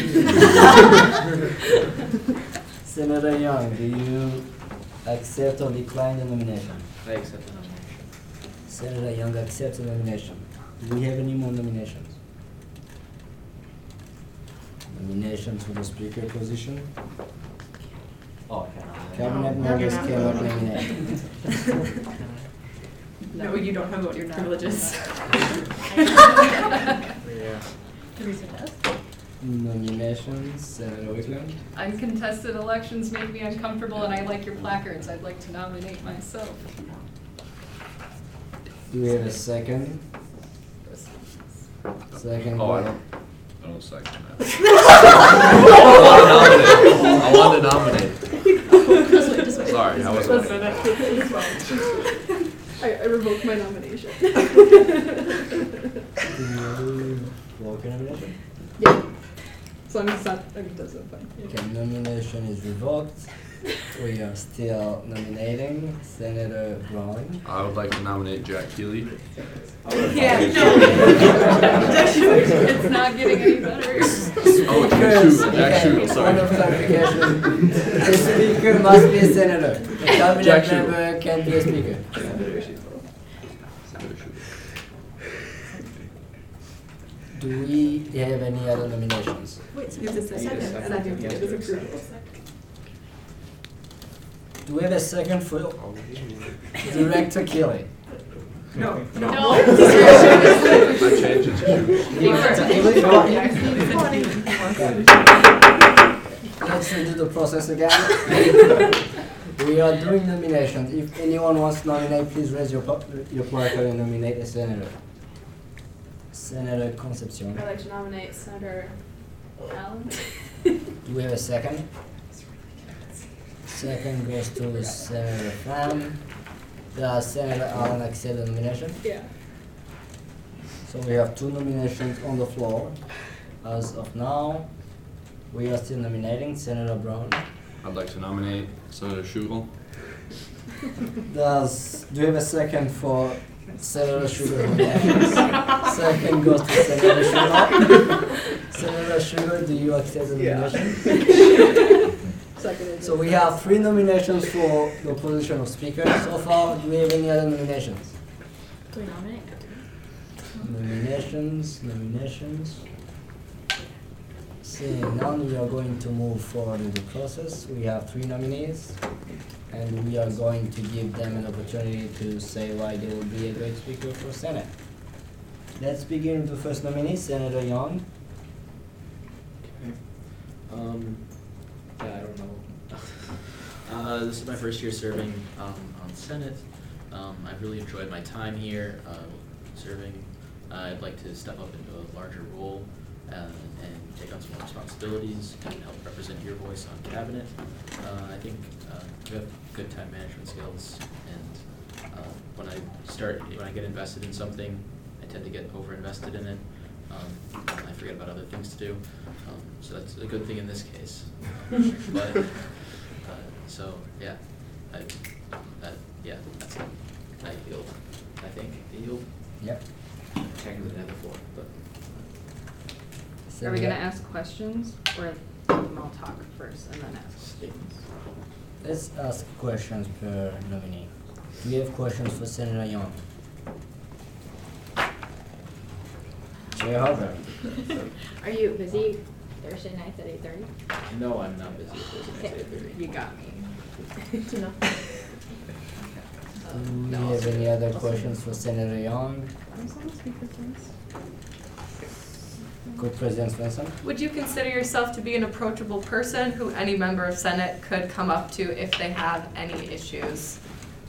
[SPEAKER 1] Senator Young, do you accept or decline the nomination?
[SPEAKER 8] I accept the nomination.
[SPEAKER 1] Senator Young accepts the nomination. Do we have any more nominations? Nominations for the speaker position?
[SPEAKER 6] Oh, I can't.
[SPEAKER 1] Cabinet members cannot nominate.
[SPEAKER 9] No, you don't have voting privileges.
[SPEAKER 8] Yeah.
[SPEAKER 12] Teresa does.
[SPEAKER 1] Nominations, Senator Whitman.
[SPEAKER 19] Uncontested elections make me uncomfortable and I like your placards. I'd like to nominate myself.
[SPEAKER 1] Do we have a second? Second.
[SPEAKER 10] Oh, I don't second that. I wanted to nominate. Sorry, I wasn't.
[SPEAKER 9] I revoke my nomination.
[SPEAKER 1] Do you revoke your nomination?
[SPEAKER 9] Yeah. As long as it's not uncontested, fine.
[SPEAKER 1] Okay, nomination is revoked. We are still nominating Senator Brown.
[SPEAKER 10] I would like to nominate Jack Keeley.
[SPEAKER 19] Yeah. It's not getting any better.
[SPEAKER 10] Oh, Jack Shootle, sorry.
[SPEAKER 1] Point of clarification. The speaker must be a senator. The cabinet
[SPEAKER 10] Jack
[SPEAKER 1] member can be a speaker. Do we have any other nominations?
[SPEAKER 9] Wait, so you have to second. Second. It is approval.
[SPEAKER 1] Do we have a second for Director Kelly?
[SPEAKER 11] No.
[SPEAKER 1] No.
[SPEAKER 11] I changed it to
[SPEAKER 1] Director Kelly? Let's redo the process again. We are doing nominations. If anyone wants to nominate, please raise your placard and nominate a senator. Senator Concepcion.
[SPEAKER 4] I'd like to nominate Senator Allen.
[SPEAKER 1] Do we have a second? Second goes to Senator Pham. Does Senator Allen accept the nomination?
[SPEAKER 4] Yeah.
[SPEAKER 1] So we have 2 nominations on the floor. As of now, we are still nominating Senator Brown.
[SPEAKER 11] I'd like to nominate Senator Schugel.
[SPEAKER 1] Do you have a second for Senator Sugar nominations? Second goes to Senator Sugar. Senator Sugar, do you accept the nomination? So we have 3 nominations for the position of Speaker. So far, do we have any other nominations?
[SPEAKER 3] Do we nominate?
[SPEAKER 1] Nominations. Seeing none, we are going to move forward in the process. We have 3 nominees, and we are going to give them an opportunity to say why they would be a great speaker for Senate. Let's begin with the first nominee, Senator Young.
[SPEAKER 8] Yeah, I don't know. This is my first year serving on Senate. I've really enjoyed my time here serving. I'd like to step up into a larger role and take on some more responsibilities and help represent your voice on cabinet. I think you have good time management skills, and when I get invested in something, I tend to get over-invested in it. I forget about other things to do, so that's a good thing in this case. But so yeah, that's it. I yield. I think I yield.
[SPEAKER 1] Yep.
[SPEAKER 8] Technically, I have the floor, but.
[SPEAKER 19] Are we gonna ask questions or them all talk first and then ask statements?
[SPEAKER 1] Let's ask questions per nominee. Do we have questions for Senator Young? Chair Harper.
[SPEAKER 15] Are you busy Thursday nights at 8:30?
[SPEAKER 8] No, I'm not busy Thursday nights at 8:30.
[SPEAKER 19] You got me.
[SPEAKER 3] To know.
[SPEAKER 1] Do we have any other questions for Senator Young? Good President Svensson.
[SPEAKER 9] Would you consider yourself to be an approachable person who any member of Senate could come up to if they have any issues?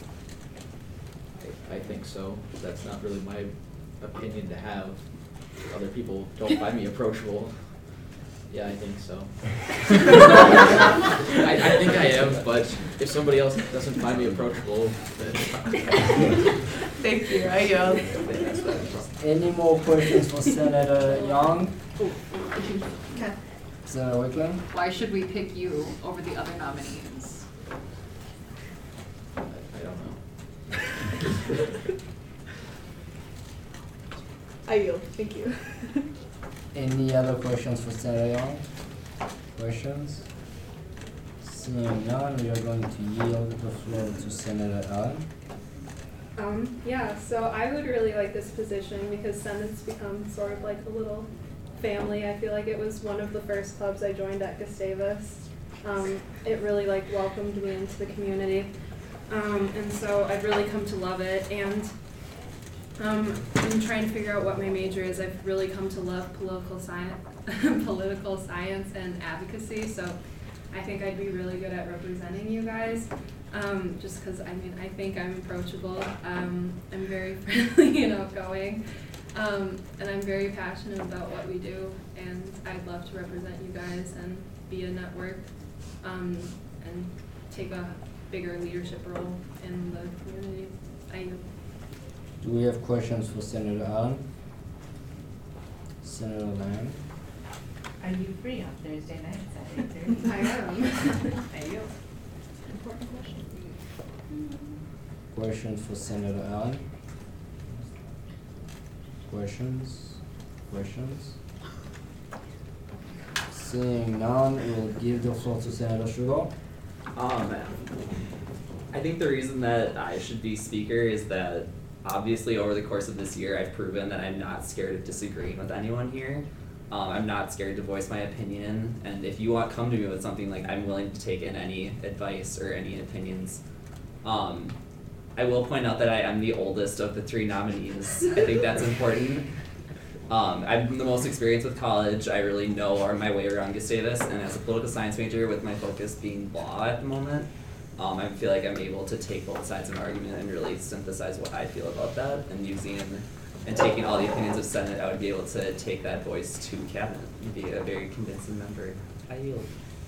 [SPEAKER 8] I think so. That's not really my opinion to have. Other people don't find me approachable. Yeah, I think so. I think I am, but if somebody else doesn't find me approachable, then.
[SPEAKER 9] Thank you, I yield.
[SPEAKER 1] Any more questions for Senator Young?
[SPEAKER 3] Okay.
[SPEAKER 1] Senator Wickland?
[SPEAKER 19] Why should we pick you over the other nominees?
[SPEAKER 8] I don't know.
[SPEAKER 3] I yield. Thank you.
[SPEAKER 1] Any other questions for Senator Young? Questions? Seeing none, we are going to yield the floor to Senator Allen.
[SPEAKER 4] Yeah, so I would really like this position because Senate's become sort of like a little family. I feel like it was one of the first clubs I joined at Gustavus. It really like welcomed me into the community. And so I've really come to love it. And I'm trying to figure out what my major is. I've really come to love political science and advocacy. So I think I'd be really good at representing you guys. Just because I think I'm approachable. I'm very friendly and outgoing. And I'm very passionate about what we do. And I'd love to represent you guys and be a network and take a bigger leadership role in the community.
[SPEAKER 1] Do we have questions for Senator Allen? Senator Lamb?
[SPEAKER 20] Are you free on Thursday nights at 8:30?
[SPEAKER 4] I am.
[SPEAKER 20] I yield.
[SPEAKER 4] Important question.
[SPEAKER 1] Questions for Senator Allen? Questions? Seeing none, we'll give the floor to Senator Sugar.
[SPEAKER 18] I think the reason that I should be speaker is that obviously over the course of this year I've proven that I'm not scared of disagreeing with anyone here. I'm not scared to voice my opinion, and if you come to me with something, like, I'm willing to take in any advice or any opinions. I will point out that I am the oldest of the 3 nominees. I think that's important. I'm the most experienced with college. I really know my way around Gustavus, and as a political science major with my focus being law at the moment, I feel like I'm able to take both sides of an argument and really synthesize what I feel about that, and taking all the opinions of Senate, I would be able to take that voice to cabinet and be a very convincing member. I yield.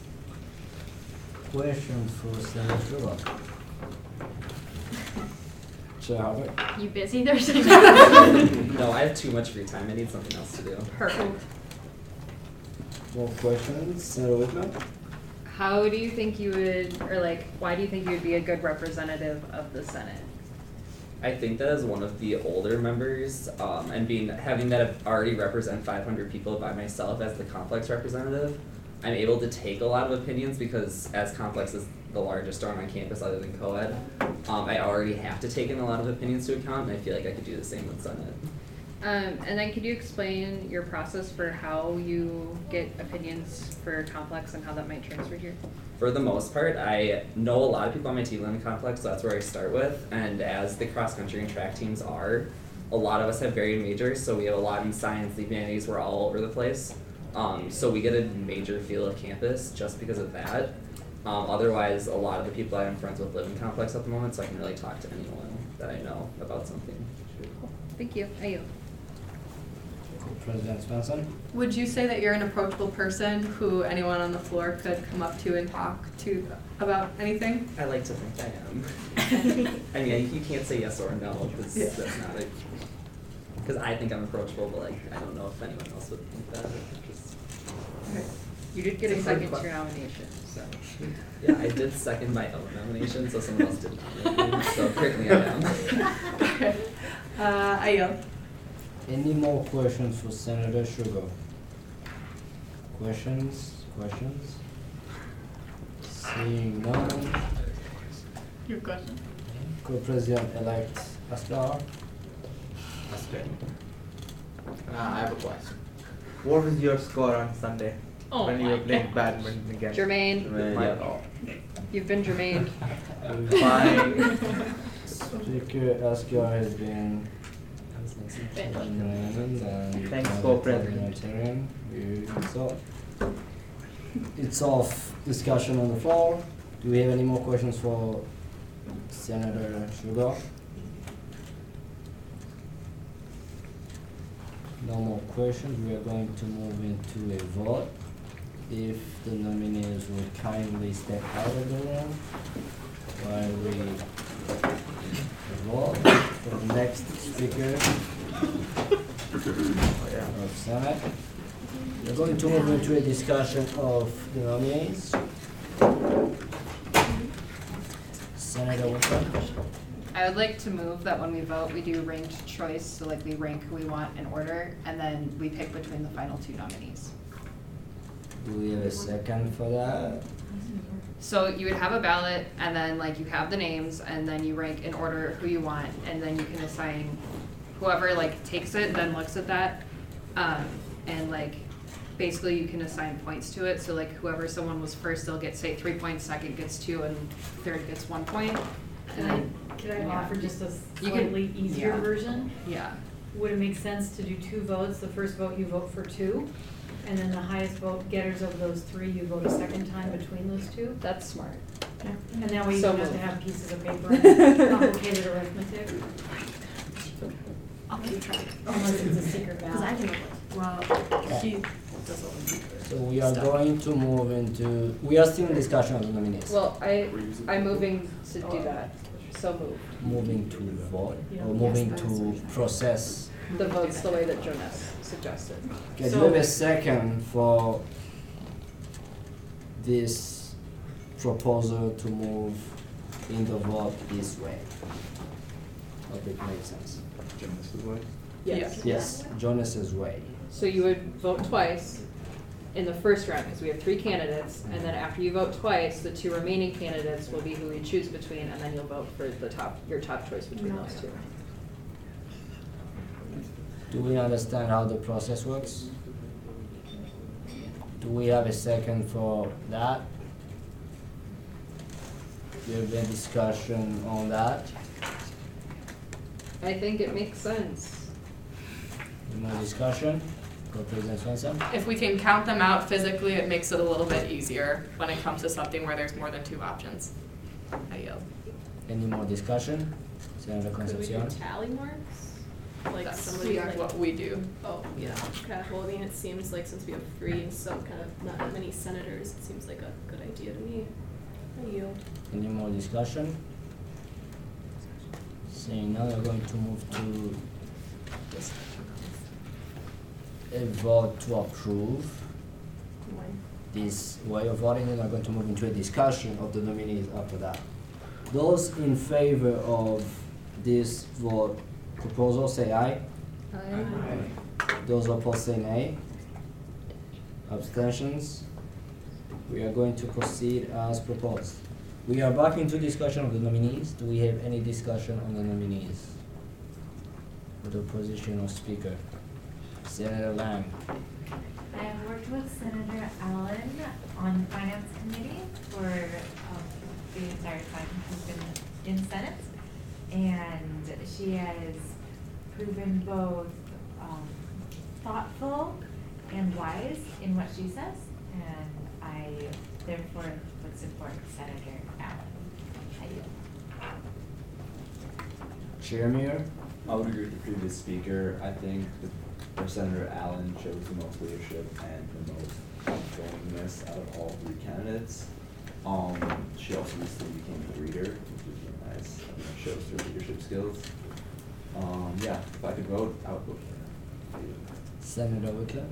[SPEAKER 1] Question for Senator Schumer. Chair Howard?
[SPEAKER 5] You busy Thursday?
[SPEAKER 18] No, I have too much free time. I need something else to do.
[SPEAKER 19] Perfect.
[SPEAKER 1] More questions, Senator Whitman?
[SPEAKER 16] How do you think you would, or like, why do you think you would be a good representative of the Senate?
[SPEAKER 18] I think that as one of the older members, and having that already represent 500 people by myself as the complex representative, I'm able to take a lot of opinions because as Complex is the largest dorm on campus other than co-ed, I already have to take in a lot of opinions to account, and I feel like I could do the same with Senate.
[SPEAKER 16] And then could you explain your process for how you get opinions for Complex and how that might transfer here?
[SPEAKER 18] For the most part, I know a lot of people on my team in the Complex, so that's where I start with, and as the cross-country and track teams are, a lot of us have varied majors, so we have a lot in science, the humanities, we're all over the place. So we get a major feel of campus just because of that. Otherwise, a lot of the people I'm friends with live in Complex at the moment, so I can really talk to anyone that I know about something.
[SPEAKER 16] Cool. Thank you. I yield.
[SPEAKER 1] President Svensson?
[SPEAKER 9] Would you say that you're an approachable person who anyone on the floor could come up to and talk to about anything?
[SPEAKER 18] I like to think I am. I mean, you can't say yes or no, because that's not it. Because I think I'm approachable, but like, I don't know if anyone else would think that.
[SPEAKER 16] Okay. You did get a second to your nomination, so.
[SPEAKER 18] Yeah, I did second my own nomination, so someone else did nominate me, so currently I am.
[SPEAKER 9] I yield.
[SPEAKER 1] Any more questions for Senator Sugar? Questions? Seeing none.
[SPEAKER 19] Your question.
[SPEAKER 1] Co-President-elect Askar?
[SPEAKER 2] I have a question. What was your score on Sunday
[SPEAKER 16] Oh
[SPEAKER 2] when you
[SPEAKER 16] my
[SPEAKER 2] were playing
[SPEAKER 16] gosh.
[SPEAKER 2] badminton again?
[SPEAKER 16] Jermaine.
[SPEAKER 2] My
[SPEAKER 18] Yeah.
[SPEAKER 2] fault.
[SPEAKER 16] You've been germained.
[SPEAKER 2] Fine.
[SPEAKER 1] Speaker Askar has been
[SPEAKER 2] Thanks, Co-President.
[SPEAKER 1] So, it's off discussion on the floor. Do we have any more questions for Senator Sugar? No more questions. We are going to move into a vote. If the nominees would kindly step out of the room while we vote for the next speaker of Senate. We're going to move into a discussion of the nominees. Senator Whitman?
[SPEAKER 19] I would like to move that when we vote, we do ranked choice, so like we rank who we want in order, and then we pick between the final 2 nominees.
[SPEAKER 1] Do we have a second for that?
[SPEAKER 19] So you would have a ballot, and then like you have the names, and then you rank in order who you want, and then you can assign whoever like takes it, then looks at that, and like basically you can assign points to it. So like whoever someone was first, they'll get say 3 points, second gets 2, and third gets 1 point. And then
[SPEAKER 12] Can I
[SPEAKER 19] yeah.
[SPEAKER 12] offer just a
[SPEAKER 19] You can-
[SPEAKER 12] slightly easier
[SPEAKER 19] yeah.
[SPEAKER 12] version?
[SPEAKER 19] Yeah.
[SPEAKER 12] Would it make sense to do 2 votes? The first vote you vote for 2, and then the highest vote getters of those 3, you vote a second time between those 2?
[SPEAKER 16] That's smart.
[SPEAKER 12] And that way you
[SPEAKER 16] So
[SPEAKER 12] don't have to
[SPEAKER 16] moved.
[SPEAKER 12] have pieces of paper and complicated arithmetic.
[SPEAKER 19] I'll keep track.
[SPEAKER 12] Unless it's a secret ballot.
[SPEAKER 19] Because I can, well, she does all the
[SPEAKER 1] So we are going to move into, we are still in discussion of the nominees.
[SPEAKER 16] Well, I'm moving to do that, so moved.
[SPEAKER 1] Moving to vote,
[SPEAKER 12] Yeah.
[SPEAKER 1] or moving to process.
[SPEAKER 16] The votes the way that Jonas suggested.
[SPEAKER 1] Okay, do you have a second for this proposal to move in the vote this way? Hope it makes sense.
[SPEAKER 11] Jonas's way?
[SPEAKER 16] Yes.
[SPEAKER 1] Yes, Jonas's way.
[SPEAKER 16] So you would vote twice in the first round, because we have 3 candidates, and then after you vote twice, the 2 remaining candidates will be who you choose between, and then you'll vote for your top choice between those 2.
[SPEAKER 1] Do we understand how the process works? Do we have a second for that? Do you have a discussion on that?
[SPEAKER 16] I think it makes sense.
[SPEAKER 1] Any more discussion? Go President Swenson.
[SPEAKER 9] If we can count them out physically, it makes it a little bit easier when it comes to something where there's more than 2 options. I yield.
[SPEAKER 1] Any more discussion? Senator
[SPEAKER 21] Could we do
[SPEAKER 1] Concepcion?
[SPEAKER 21] tally marks? Like
[SPEAKER 9] That's
[SPEAKER 21] somebody like.
[SPEAKER 9] what we do.
[SPEAKER 21] Oh, yeah, okay, well, I mean, it seems like since we have 3 and so kind of not that many senators, it seems like a good idea to me. I yield.
[SPEAKER 1] Any more discussion? Seeing none, we're going to move to a vote to approve this way of voting, and we're going to move into a discussion of the nominees after that. Those in favor of this vote proposal, say aye.
[SPEAKER 16] Aye.
[SPEAKER 1] Those opposed, say nay. Abstentions? We are going to proceed as proposed. We are back into discussion of the nominees. Do we have any discussion on the nominees? For the position of speaker. Senator Lang.
[SPEAKER 20] I have worked with Senator Allen on the Finance Committee for the entire time she's been in Senate. And she has proven both thoughtful and wise in what she says. And I therefore would support Senator Allen. I yield.
[SPEAKER 1] Chair Muir.
[SPEAKER 6] I would agree with the previous speaker. I think that Senator Allen shows the most leadership and the most outgoingness out of all 3 candidates. She also recently became a reader, which is really nice. I mean, it shows her leadership skills. Yeah, if I could vote, I would vote for her.
[SPEAKER 1] Senator Whitlam.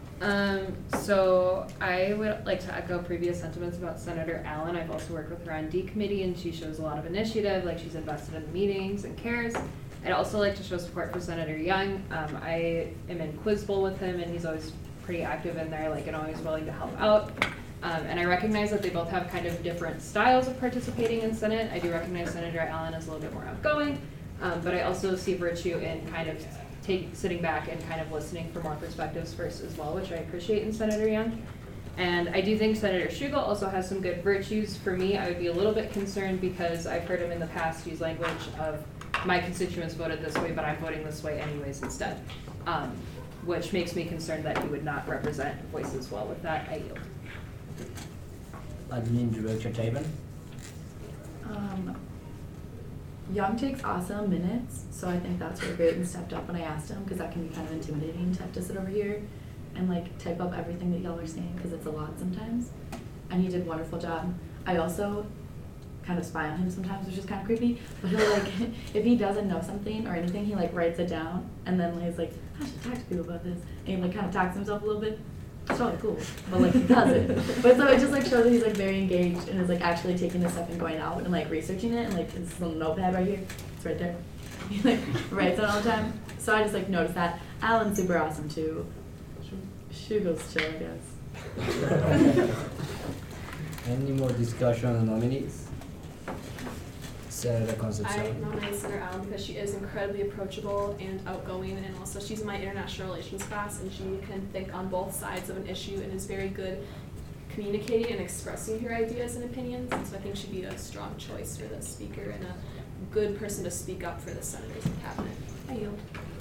[SPEAKER 16] So I would like to echo previous sentiments about Senator Allen. I've also worked with her on D committee and she shows a lot of initiative, like she's invested in the meetings and cares. I'd also like to show support for Senator Young. I am in Quiz Bowl with him and he's always pretty active in there, like, and always willing to help out. And I recognize that they both have kind of different styles of participating in Senate. I do recognize Senator Allen is a little bit more outgoing, but I also see virtue in kind of sitting back and kind of listening for more perspectives first as well, which I appreciate in Senator Young. And I do think Senator Schugel also has some good virtues. For me, I would be a little bit concerned because I've heard him in the past use language of my constituents voted this way, but I'm voting this way anyways instead, which makes me concerned that he would not represent voices well. With that, I yield.
[SPEAKER 1] Admin Director Taven.
[SPEAKER 3] Young takes awesome minutes, so I think that's really great and stepped up when I asked him, because that can be kind of intimidating to have to sit over here and like type up everything that y'all are saying, because it's a lot sometimes. And he did a wonderful job. I also kind of spy on him sometimes, which is kind of creepy, but he'll like, if he doesn't know something or anything, he like writes it down, and then he's like, I should talk to people about this, and he like kind of talks himself a little bit. It's totally cool, but like he does it. But so it just like shows that he's like very engaged and is like actually taking this stuff and going out and like researching it, and like this little notepad right here, it's right there. He like writes it all the time. So I just like noticed that. Alan's super awesome too. Shugel's chill, I guess.
[SPEAKER 1] Any more discussion on the nominees? Senator
[SPEAKER 21] I
[SPEAKER 1] Concepcion.
[SPEAKER 21] nominate Senator Allen because she is incredibly approachable and outgoing, and also she's in my international relations class, and she can think on both sides of an issue and is very good communicating and expressing her ideas and opinions. And so I think she'd be a strong choice for the speaker and a good person to speak up for the senators and cabinet. I yield.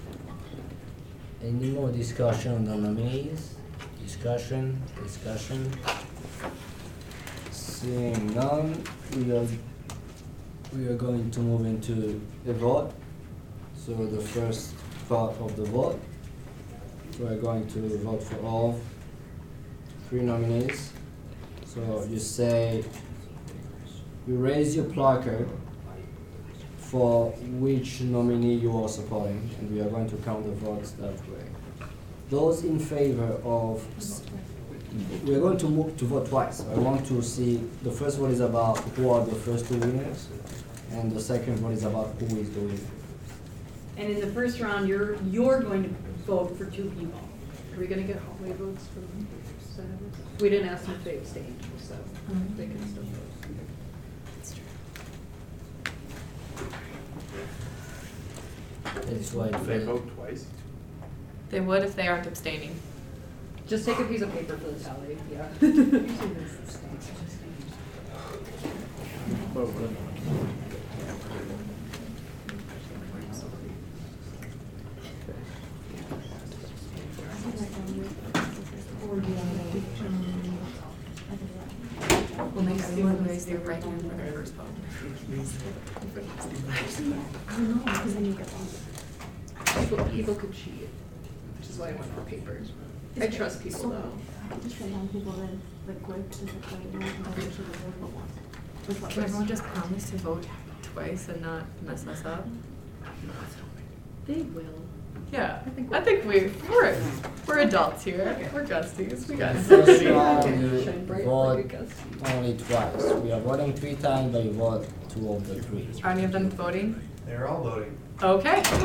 [SPEAKER 1] Any more discussion on the nominees? Discussion. Seeing none, we are going to move into a vote. So the first part of the vote, we are going to vote for all 3 nominees. So you raise your placard for which nominee you are supporting, and we are going to count the votes that way. Those in favor of, we are going to move to vote twice. I want to see, the first vote is about who are the first 2 winners, and the second vote is about who is the winner.
[SPEAKER 3] And in the first round, you're going to vote for 2 people.
[SPEAKER 16] Are we gonna get hallway votes from senators? We didn't ask them if they abstained, so they can still vote.
[SPEAKER 1] That's why
[SPEAKER 11] Do they vote twice?
[SPEAKER 9] They would if they aren't abstaining.
[SPEAKER 16] Just take a piece of paper for the tally, yeah.
[SPEAKER 3] We'll make everyone raise their right hand for their first vote.
[SPEAKER 4] I don't know, because then you get
[SPEAKER 16] People could cheat, which is why I went for papers. I trust people though.
[SPEAKER 3] Just write down people that quit, so that they don't have to vote but once. With what
[SPEAKER 9] Can everyone
[SPEAKER 3] person?
[SPEAKER 9] just promise to vote twice and not mess us up?
[SPEAKER 3] They will.
[SPEAKER 9] Yeah, I think we're adults here. We're gusties. We got
[SPEAKER 1] First
[SPEAKER 9] it.
[SPEAKER 1] round, you vote only twice. We are voting 3 times, but you vote 2 of the 3.
[SPEAKER 9] Are any of them voting?
[SPEAKER 11] They're all voting.
[SPEAKER 9] Okay.
[SPEAKER 11] Do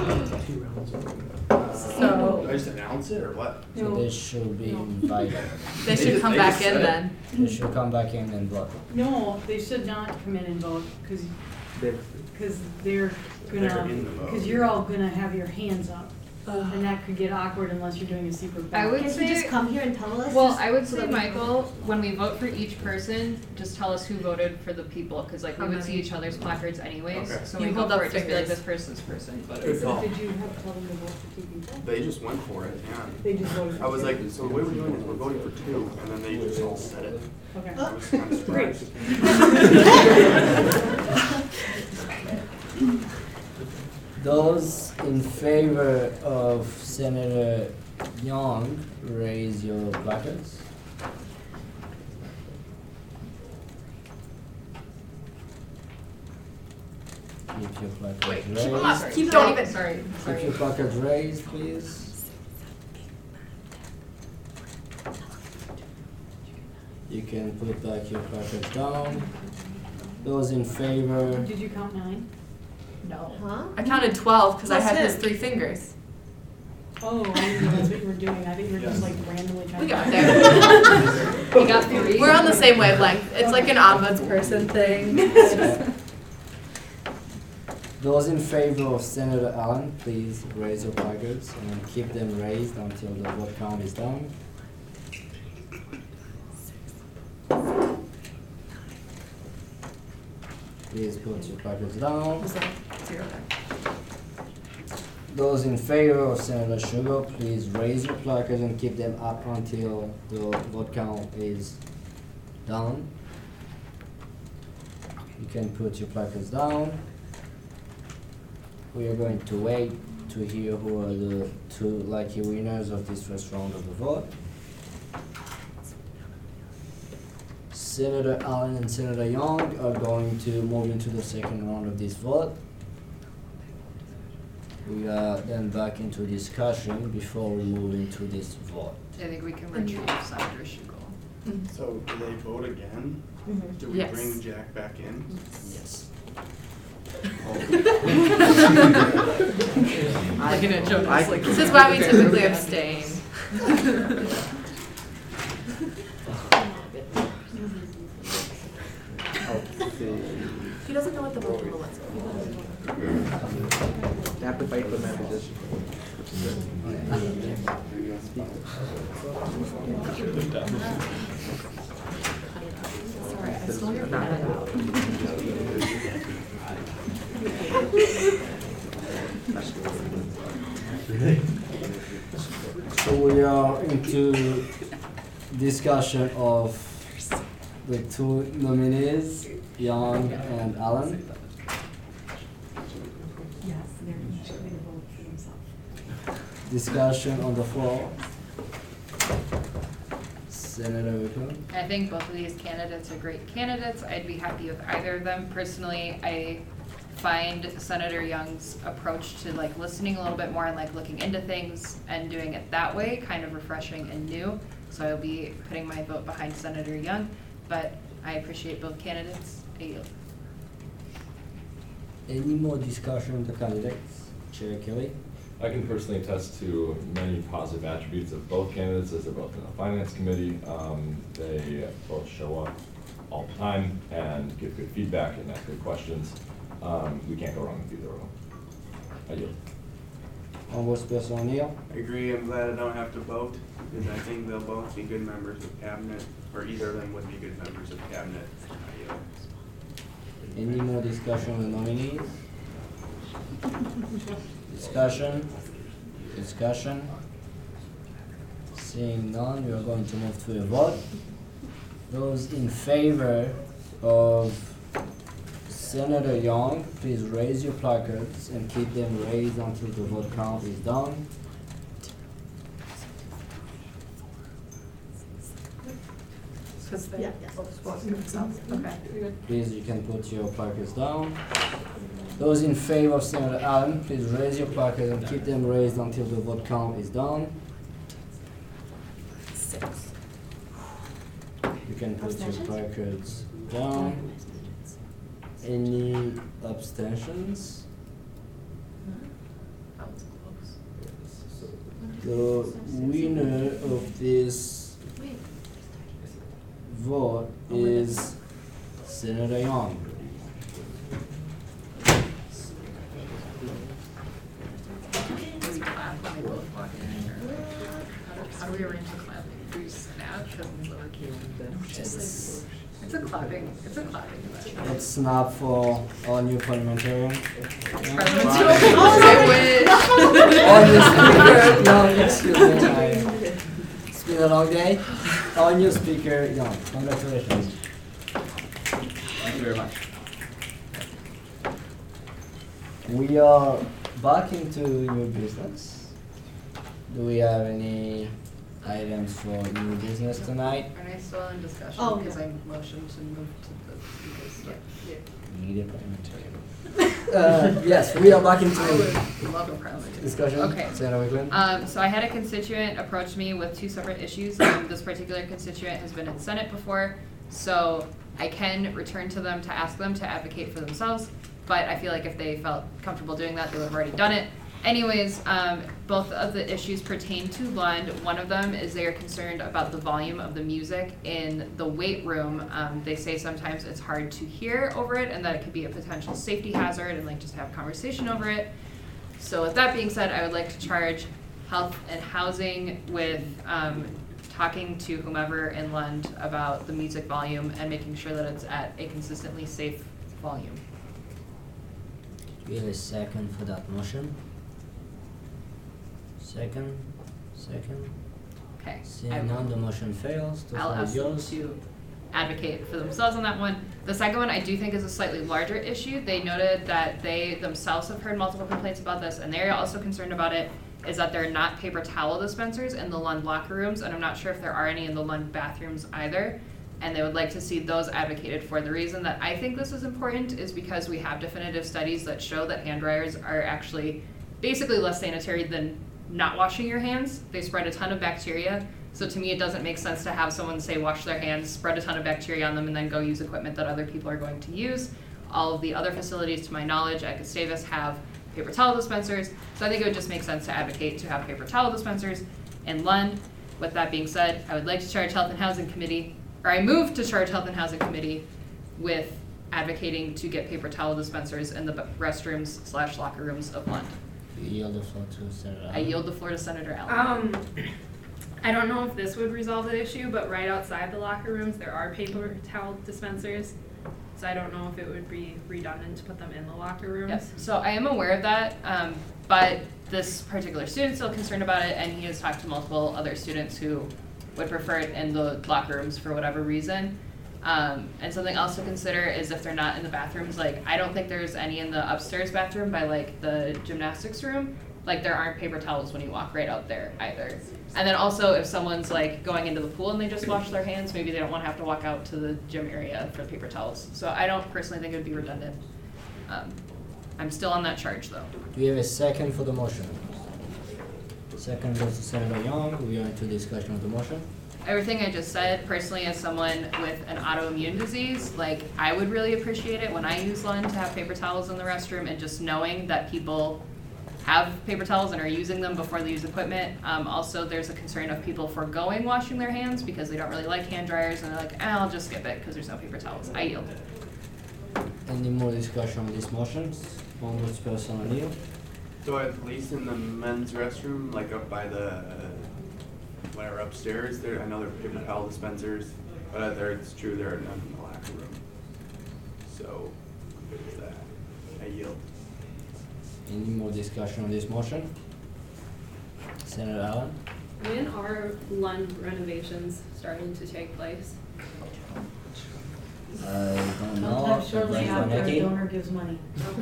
[SPEAKER 9] So
[SPEAKER 11] I just announce it or what?
[SPEAKER 1] So they should be invited.
[SPEAKER 9] they should come back in then.
[SPEAKER 1] They should come back in and vote.
[SPEAKER 12] No, they should not come in and vote, because they're
[SPEAKER 11] They're
[SPEAKER 12] gonna,
[SPEAKER 11] in the vote.
[SPEAKER 12] because you're all gonna have your hands up. And that could get awkward unless you're doing a secret
[SPEAKER 16] I
[SPEAKER 12] ballot.
[SPEAKER 16] would
[SPEAKER 3] Can't
[SPEAKER 16] say
[SPEAKER 3] you just come here and tell us?
[SPEAKER 16] Well,
[SPEAKER 3] just
[SPEAKER 16] I would
[SPEAKER 3] so
[SPEAKER 16] say,
[SPEAKER 3] that we know?
[SPEAKER 16] Michael, when we vote for each person, just tell us who voted for the people, because like we
[SPEAKER 9] How
[SPEAKER 16] would see
[SPEAKER 9] many?
[SPEAKER 16] each other's placards anyways.
[SPEAKER 11] Okay.
[SPEAKER 16] So
[SPEAKER 9] You
[SPEAKER 16] when we
[SPEAKER 9] hold
[SPEAKER 16] vote
[SPEAKER 9] up
[SPEAKER 16] for it, just be like
[SPEAKER 9] fingers.
[SPEAKER 16] this person's person.
[SPEAKER 11] Good call.
[SPEAKER 12] Did you have to tell them to vote for 2 people?
[SPEAKER 11] They just went for it, yeah.
[SPEAKER 12] They just voted for
[SPEAKER 11] I was
[SPEAKER 12] 2?
[SPEAKER 11] like, so the way we're doing is we're voting for 2, and then they just all said it.
[SPEAKER 12] Okay.
[SPEAKER 11] I was kind of surprised.
[SPEAKER 1] Those in favor of Senator Young, raise your placards. Keep your placards
[SPEAKER 9] Wait,
[SPEAKER 1] raised.
[SPEAKER 9] keep them up. Don't even. Sorry.
[SPEAKER 1] Keep your placards raised, please. You can put back your placards down. Those in favor,
[SPEAKER 12] Did you count 9?
[SPEAKER 9] No.
[SPEAKER 3] Huh?
[SPEAKER 9] I counted 12 because I
[SPEAKER 3] Plus
[SPEAKER 9] had his
[SPEAKER 3] him.
[SPEAKER 9] 3 fingers.
[SPEAKER 12] Oh, I didn't know that's what you were doing. I think you were just like randomly trying
[SPEAKER 9] We
[SPEAKER 12] to.
[SPEAKER 9] got there.
[SPEAKER 16] We got 3.
[SPEAKER 9] We're on the same wavelength. It's like an ombudsperson thing.
[SPEAKER 1] those in favor of Senator Allen, please raise your placards and keep them raised until the vote count is done. Please put your placards down.
[SPEAKER 9] Was that 0 there?
[SPEAKER 1] Those in favor of Senator Sugar, please raise your placards and keep them up until the vote count is done. You can put your placards down. We are going to wait to hear who are the 2 lucky winners of this first round of the vote. Senator Allen and Senator Young are going to move into the second round of this vote. We are then back into discussion before we move into this vote.
[SPEAKER 16] I think we can retrieve Senator Shugel.
[SPEAKER 11] So do they vote again?
[SPEAKER 3] Mhm.
[SPEAKER 11] Do we
[SPEAKER 9] Yes.
[SPEAKER 11] bring Jack back in?
[SPEAKER 1] Yes.
[SPEAKER 9] Looking at Joe, just like, this is why we typically abstain. He doesn't know what the vote bullets are.
[SPEAKER 2] Have to fight for my position.
[SPEAKER 9] Sorry, I stole your ballot out.
[SPEAKER 1] So we are into discussion of the 2 nominees, Young and Allen.
[SPEAKER 12] Yes, they're each going to vote for themselves.
[SPEAKER 1] Discussion on the floor. Senator Wickman.
[SPEAKER 16] I think both of these candidates are great candidates. I'd be happy with either of them. Personally, I find Senator Young's approach to like listening a little bit more and like looking into things and doing it that way kind of refreshing and new. So I'll be putting my vote behind Senator Young, but I appreciate both candidates. I yield.
[SPEAKER 1] Any more discussion on the candidates? Chair Kelly?
[SPEAKER 10] I can personally attest to many positive attributes of both candidates as they're both in the finance committee. They both show up all the time and give good feedback and ask good questions. We can't go wrong with either of them. I yield.
[SPEAKER 1] Ombudsperson O'Neill.
[SPEAKER 11] I agree, I'm glad I don't have to vote, because I think they'll both be good members of cabinet, or either of them would be good members of cabinet. I yield.
[SPEAKER 1] Any more discussion on the nominees? Discussion. Seeing none, we are going to move to a vote. Those in favor of Senator Young, please raise your placards and keep them raised until the vote count is done.
[SPEAKER 9] Okay.
[SPEAKER 1] Please, you can put your placards down. Those in favor of Senator Allen, please raise your placards and keep them raised until the vote count is done. You can put your placards down. Any abstentions? The winner of this vote is Senator Young.
[SPEAKER 19] How do we arrange the clap? Do we snap? It's a clapping event.
[SPEAKER 1] Let's snap for our new parliamentarian. Our new speaker, Young, excuse me. It's been a long day. Our new speaker, Young. Congratulations.
[SPEAKER 6] Thank you very much.
[SPEAKER 1] We are back into new business. Do we have any items for new business tonight?
[SPEAKER 19] Are they still in discussion?
[SPEAKER 3] Oh,
[SPEAKER 19] Because
[SPEAKER 3] no.
[SPEAKER 19] I motioned to move to the,
[SPEAKER 1] We need a parliamentarian. Yes, we are back
[SPEAKER 19] I
[SPEAKER 1] into
[SPEAKER 19] would love a parliamentarian.
[SPEAKER 1] discussion.
[SPEAKER 19] Okay.
[SPEAKER 1] Senator Wickland.
[SPEAKER 9] So I had a constituent approach me with two separate issues. This particular constituent has been in Senate before, so I can return to them to ask them to advocate for themselves, but I feel like if they felt comfortable doing that, they would have already done it. Anyways, both of the issues pertain to Lund. One of them is they are concerned about the volume of the music in the weight room. They say sometimes it's hard to hear over it and that it could be a potential safety hazard and like just have conversation over it. So with that being said, I would like to charge Health and Housing with talking to whomever in Lund about the music volume and making sure that it's at a consistently safe volume.
[SPEAKER 1] Do we have a second for that motion? Second.
[SPEAKER 9] Okay.
[SPEAKER 1] Seeing none, the motion fails. The
[SPEAKER 9] I'll
[SPEAKER 1] floor is
[SPEAKER 9] ask them
[SPEAKER 1] yours.
[SPEAKER 9] to advocate for themselves on that one. The second one I do think is a slightly larger issue. They noted that they themselves have heard multiple complaints about this, and they're also concerned about it, is that there are not paper towel dispensers in the Lund locker rooms, and I'm not sure if there are any in the Lund bathrooms either. And they would like to see those advocated for. The reason that I think this is important is because we have definitive studies that show that hand dryers are actually basically less sanitary than not washing your hands. They spread a ton of bacteria. So to me, it doesn't make sense to have someone say wash their hands, spread a ton of bacteria on them, and then go use equipment that other people are going to use. All of the other facilities, to my knowledge, at Gustavus have paper towel dispensers. So I think it would just make sense to advocate to have paper towel dispensers in Lund. With that being said, I would like to charge Health and Housing Committee, or I move to charge Health and Housing Committee with advocating to get paper towel dispensers in the restrooms / locker rooms of Lund.
[SPEAKER 1] You yield the floor to Senator
[SPEAKER 9] I yield the floor to Senator Allen.
[SPEAKER 4] I don't know if this would resolve the issue, but right outside the locker rooms, there are paper towel dispensers. So I don't know if it would be redundant to put them in the locker rooms.
[SPEAKER 9] Yep. So I am aware of that, but this particular student's still concerned about it, and he has talked to multiple other students who would prefer it in the locker rooms for whatever reason. And something else to consider is if they're not in the bathrooms, like I don't think there's any in the upstairs bathroom by like the gymnastics room. Like there aren't paper towels when you walk right out there either. And then also if someone's like going into the pool and they just wash their hands, maybe they don't want to have to walk out to the gym area for paper towels. So I don't personally think it would be redundant. I'm still on that charge though.
[SPEAKER 1] Do we have a second for the motion? Second goes to Senator Young. We are into discussion of the motion.
[SPEAKER 9] Everything I just said, personally as someone with an autoimmune disease, like I would really appreciate it when I use Lund to have paper towels in the restroom, and just knowing that people have paper towels and are using them before they use equipment. Also, there's a concern of people foregoing washing their hands because they don't really like hand dryers and they're like, I'll just skip it because there's no paper towels. I yield.
[SPEAKER 1] Any more discussion on this motion? Ombudsperson O'Neill.
[SPEAKER 11] So at least in the men's restroom, like up by the, where upstairs, there, I know there are paper towel dispensers, but there, it's true, there are none in the locker room. So, there's that. I yield.
[SPEAKER 1] Any more discussion on this motion? Senator Allen?
[SPEAKER 4] When are Lund renovations starting to take place?
[SPEAKER 1] I don't know.
[SPEAKER 12] Sometimes shortly
[SPEAKER 1] Like
[SPEAKER 12] after a
[SPEAKER 1] 180?
[SPEAKER 12] donor gives money.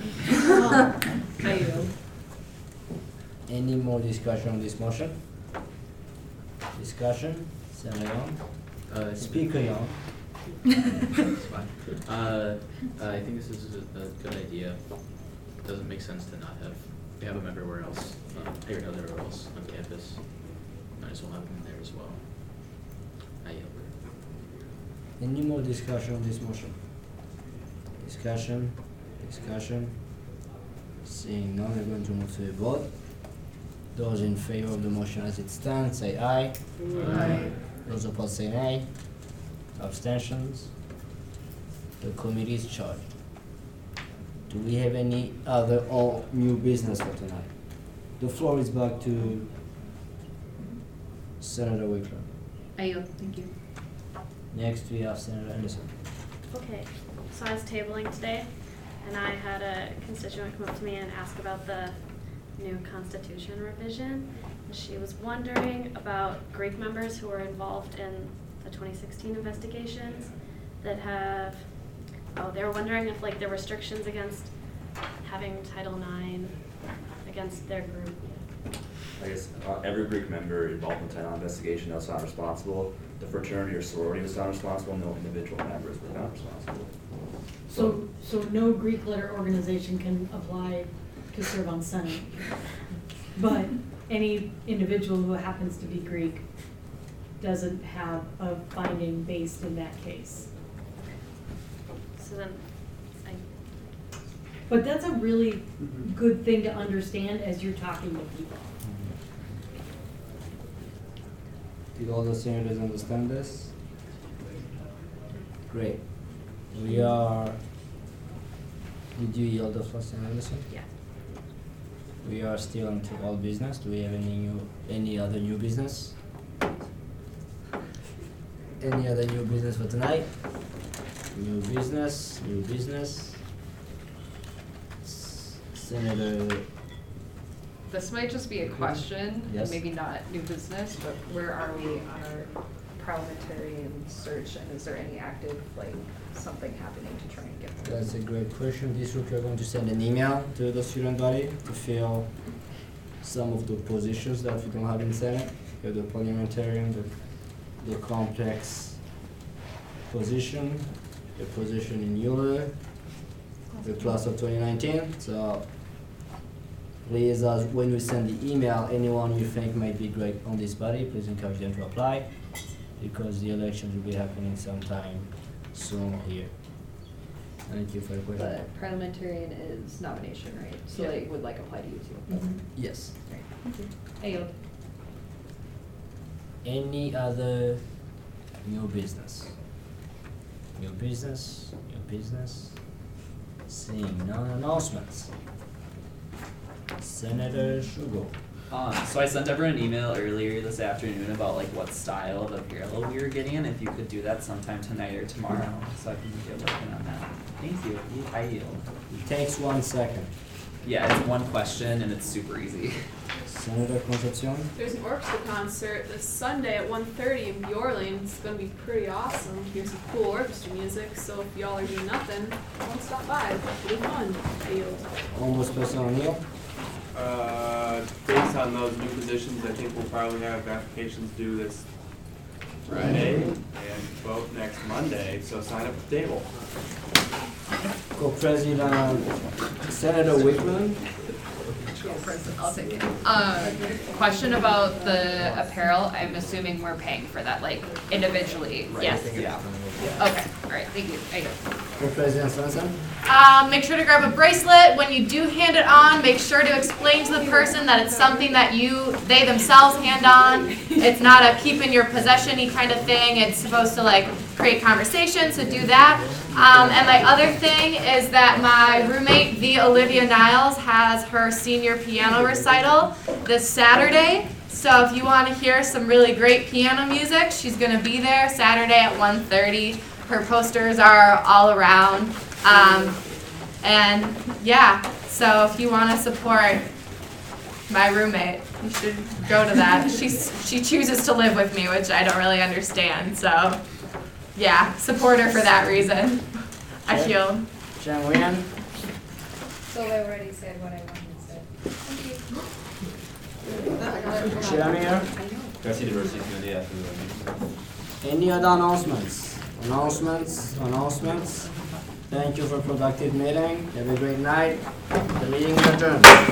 [SPEAKER 4] I yield.
[SPEAKER 1] Any more discussion on this motion? Discussion? Senator Young? Speaker Young?
[SPEAKER 13] It's fine. I think this is a good idea. It doesn't make sense to not have, we have them everywhere else, everywhere else on campus. Might as well have them there as well. I yield.
[SPEAKER 1] Any more discussion on this motion? Discussion? Discussion? Seeing none, we're going to move to a vote. Those in favor of the motion as it stands, say aye.
[SPEAKER 13] Aye.
[SPEAKER 1] Those opposed say nay. Abstentions? The committee is charged. Do we have any other or new business for tonight? The floor is back to Senator Wickler.
[SPEAKER 19] I yield, thank you.
[SPEAKER 1] Next we have Senator Anderson.
[SPEAKER 5] Okay, so I was tabling today, and I had a constituent come up to me and ask about the new constitution revision. And she was wondering about Greek members who were involved in the 2016 investigations that have, they were wondering if like there were restrictions against having Title IX against their group.
[SPEAKER 6] I guess every Greek member involved in the Title investigation was found responsible. The fraternity or sorority was found responsible. No individual members were found responsible.
[SPEAKER 12] So no Greek letter organization can apply to serve on Senate, but any individual who happens to be Greek doesn't have a finding based in that case.
[SPEAKER 5] So then,
[SPEAKER 12] But that's a really good thing to understand as you're talking to people.
[SPEAKER 1] Did all the senators understand this? Great. We are, did you yield the floor, Senator Anderson?
[SPEAKER 5] Yeah.
[SPEAKER 1] We are still into all business. Do we have any other new business? Any other new business for tonight? New business. Senator,
[SPEAKER 19] This might just be a question,
[SPEAKER 1] Yes.
[SPEAKER 19] and maybe not new business, but where are we on our parliamentarian search, and is there any active, like, something happening to try and get there?
[SPEAKER 1] that's a great question. This week we're going to send an email to the student body to fill some of the positions that we don't have in Senate. We have the parliamentarian, the complex position, the position in ULA, the class of 2019. So please, when we send the email, anyone you think might be great on this body, please encourage them to apply, because the elections will be happening sometime soon here. Thank you for the question.
[SPEAKER 19] But parliamentarian is nomination, right? So
[SPEAKER 1] Yeah.
[SPEAKER 19] they would like apply to you too?
[SPEAKER 1] Yes.
[SPEAKER 19] Great, thank you. I yield.
[SPEAKER 1] Any other new business? New business? Seeing none, announcements. Senator Shugo.
[SPEAKER 18] So I sent everyone an email earlier this afternoon about like what style of apparel we were getting, if you could do that sometime tonight or tomorrow, so I can get working on that. Thank you. I yield.
[SPEAKER 1] It takes 1 second.
[SPEAKER 18] Yeah, it's one question and it's super easy.
[SPEAKER 1] Senator Concepcion.
[SPEAKER 21] There's an orchestra concert this Sunday at 1:30 in Bjorling. It's going to be pretty awesome. Here's some cool orchestra music, so if y'all are doing nothing, don't stop by. It'll be fun. I yield.
[SPEAKER 1] Ombudsperson O'Neill.
[SPEAKER 11] Based on those new positions, I think we'll probably have applications due this Friday and vote next Monday, so sign up at the table.
[SPEAKER 1] Co-President Senator Wickman.
[SPEAKER 19] I'll take it. Question about the apparel. I'm assuming we're paying for that, like individually. Yes.
[SPEAKER 18] Yeah.
[SPEAKER 19] Okay. All right. Thank you. I yield.
[SPEAKER 1] Co-President Swenson.
[SPEAKER 9] Make sure to grab a bracelet. When you do hand it on, make sure to explain to the person that it's something that they themselves hand on. It's not a keep in your possession-y kind of thing. It's supposed to like create conversation, so do that. And my other thing is that my roommate, the Olivia Niles, has her senior piano recital this Saturday. So if you want to hear some really great piano music, she's going to be there Saturday at 1:30. Her posters are all around. And yeah, so if you want to support my roommate, you should go to that. She chooses to live with me, which I don't really understand. So yeah, support her for that reason. I feel.
[SPEAKER 1] Jen Nguyen?
[SPEAKER 15] So I already said what I wanted to say. Thank you.
[SPEAKER 1] Shamir?
[SPEAKER 6] Gracie Diversity Committee after the
[SPEAKER 1] Any other announcements? Announcements? Thank you for a productive meeting. Have a great night. The meeting is adjourned.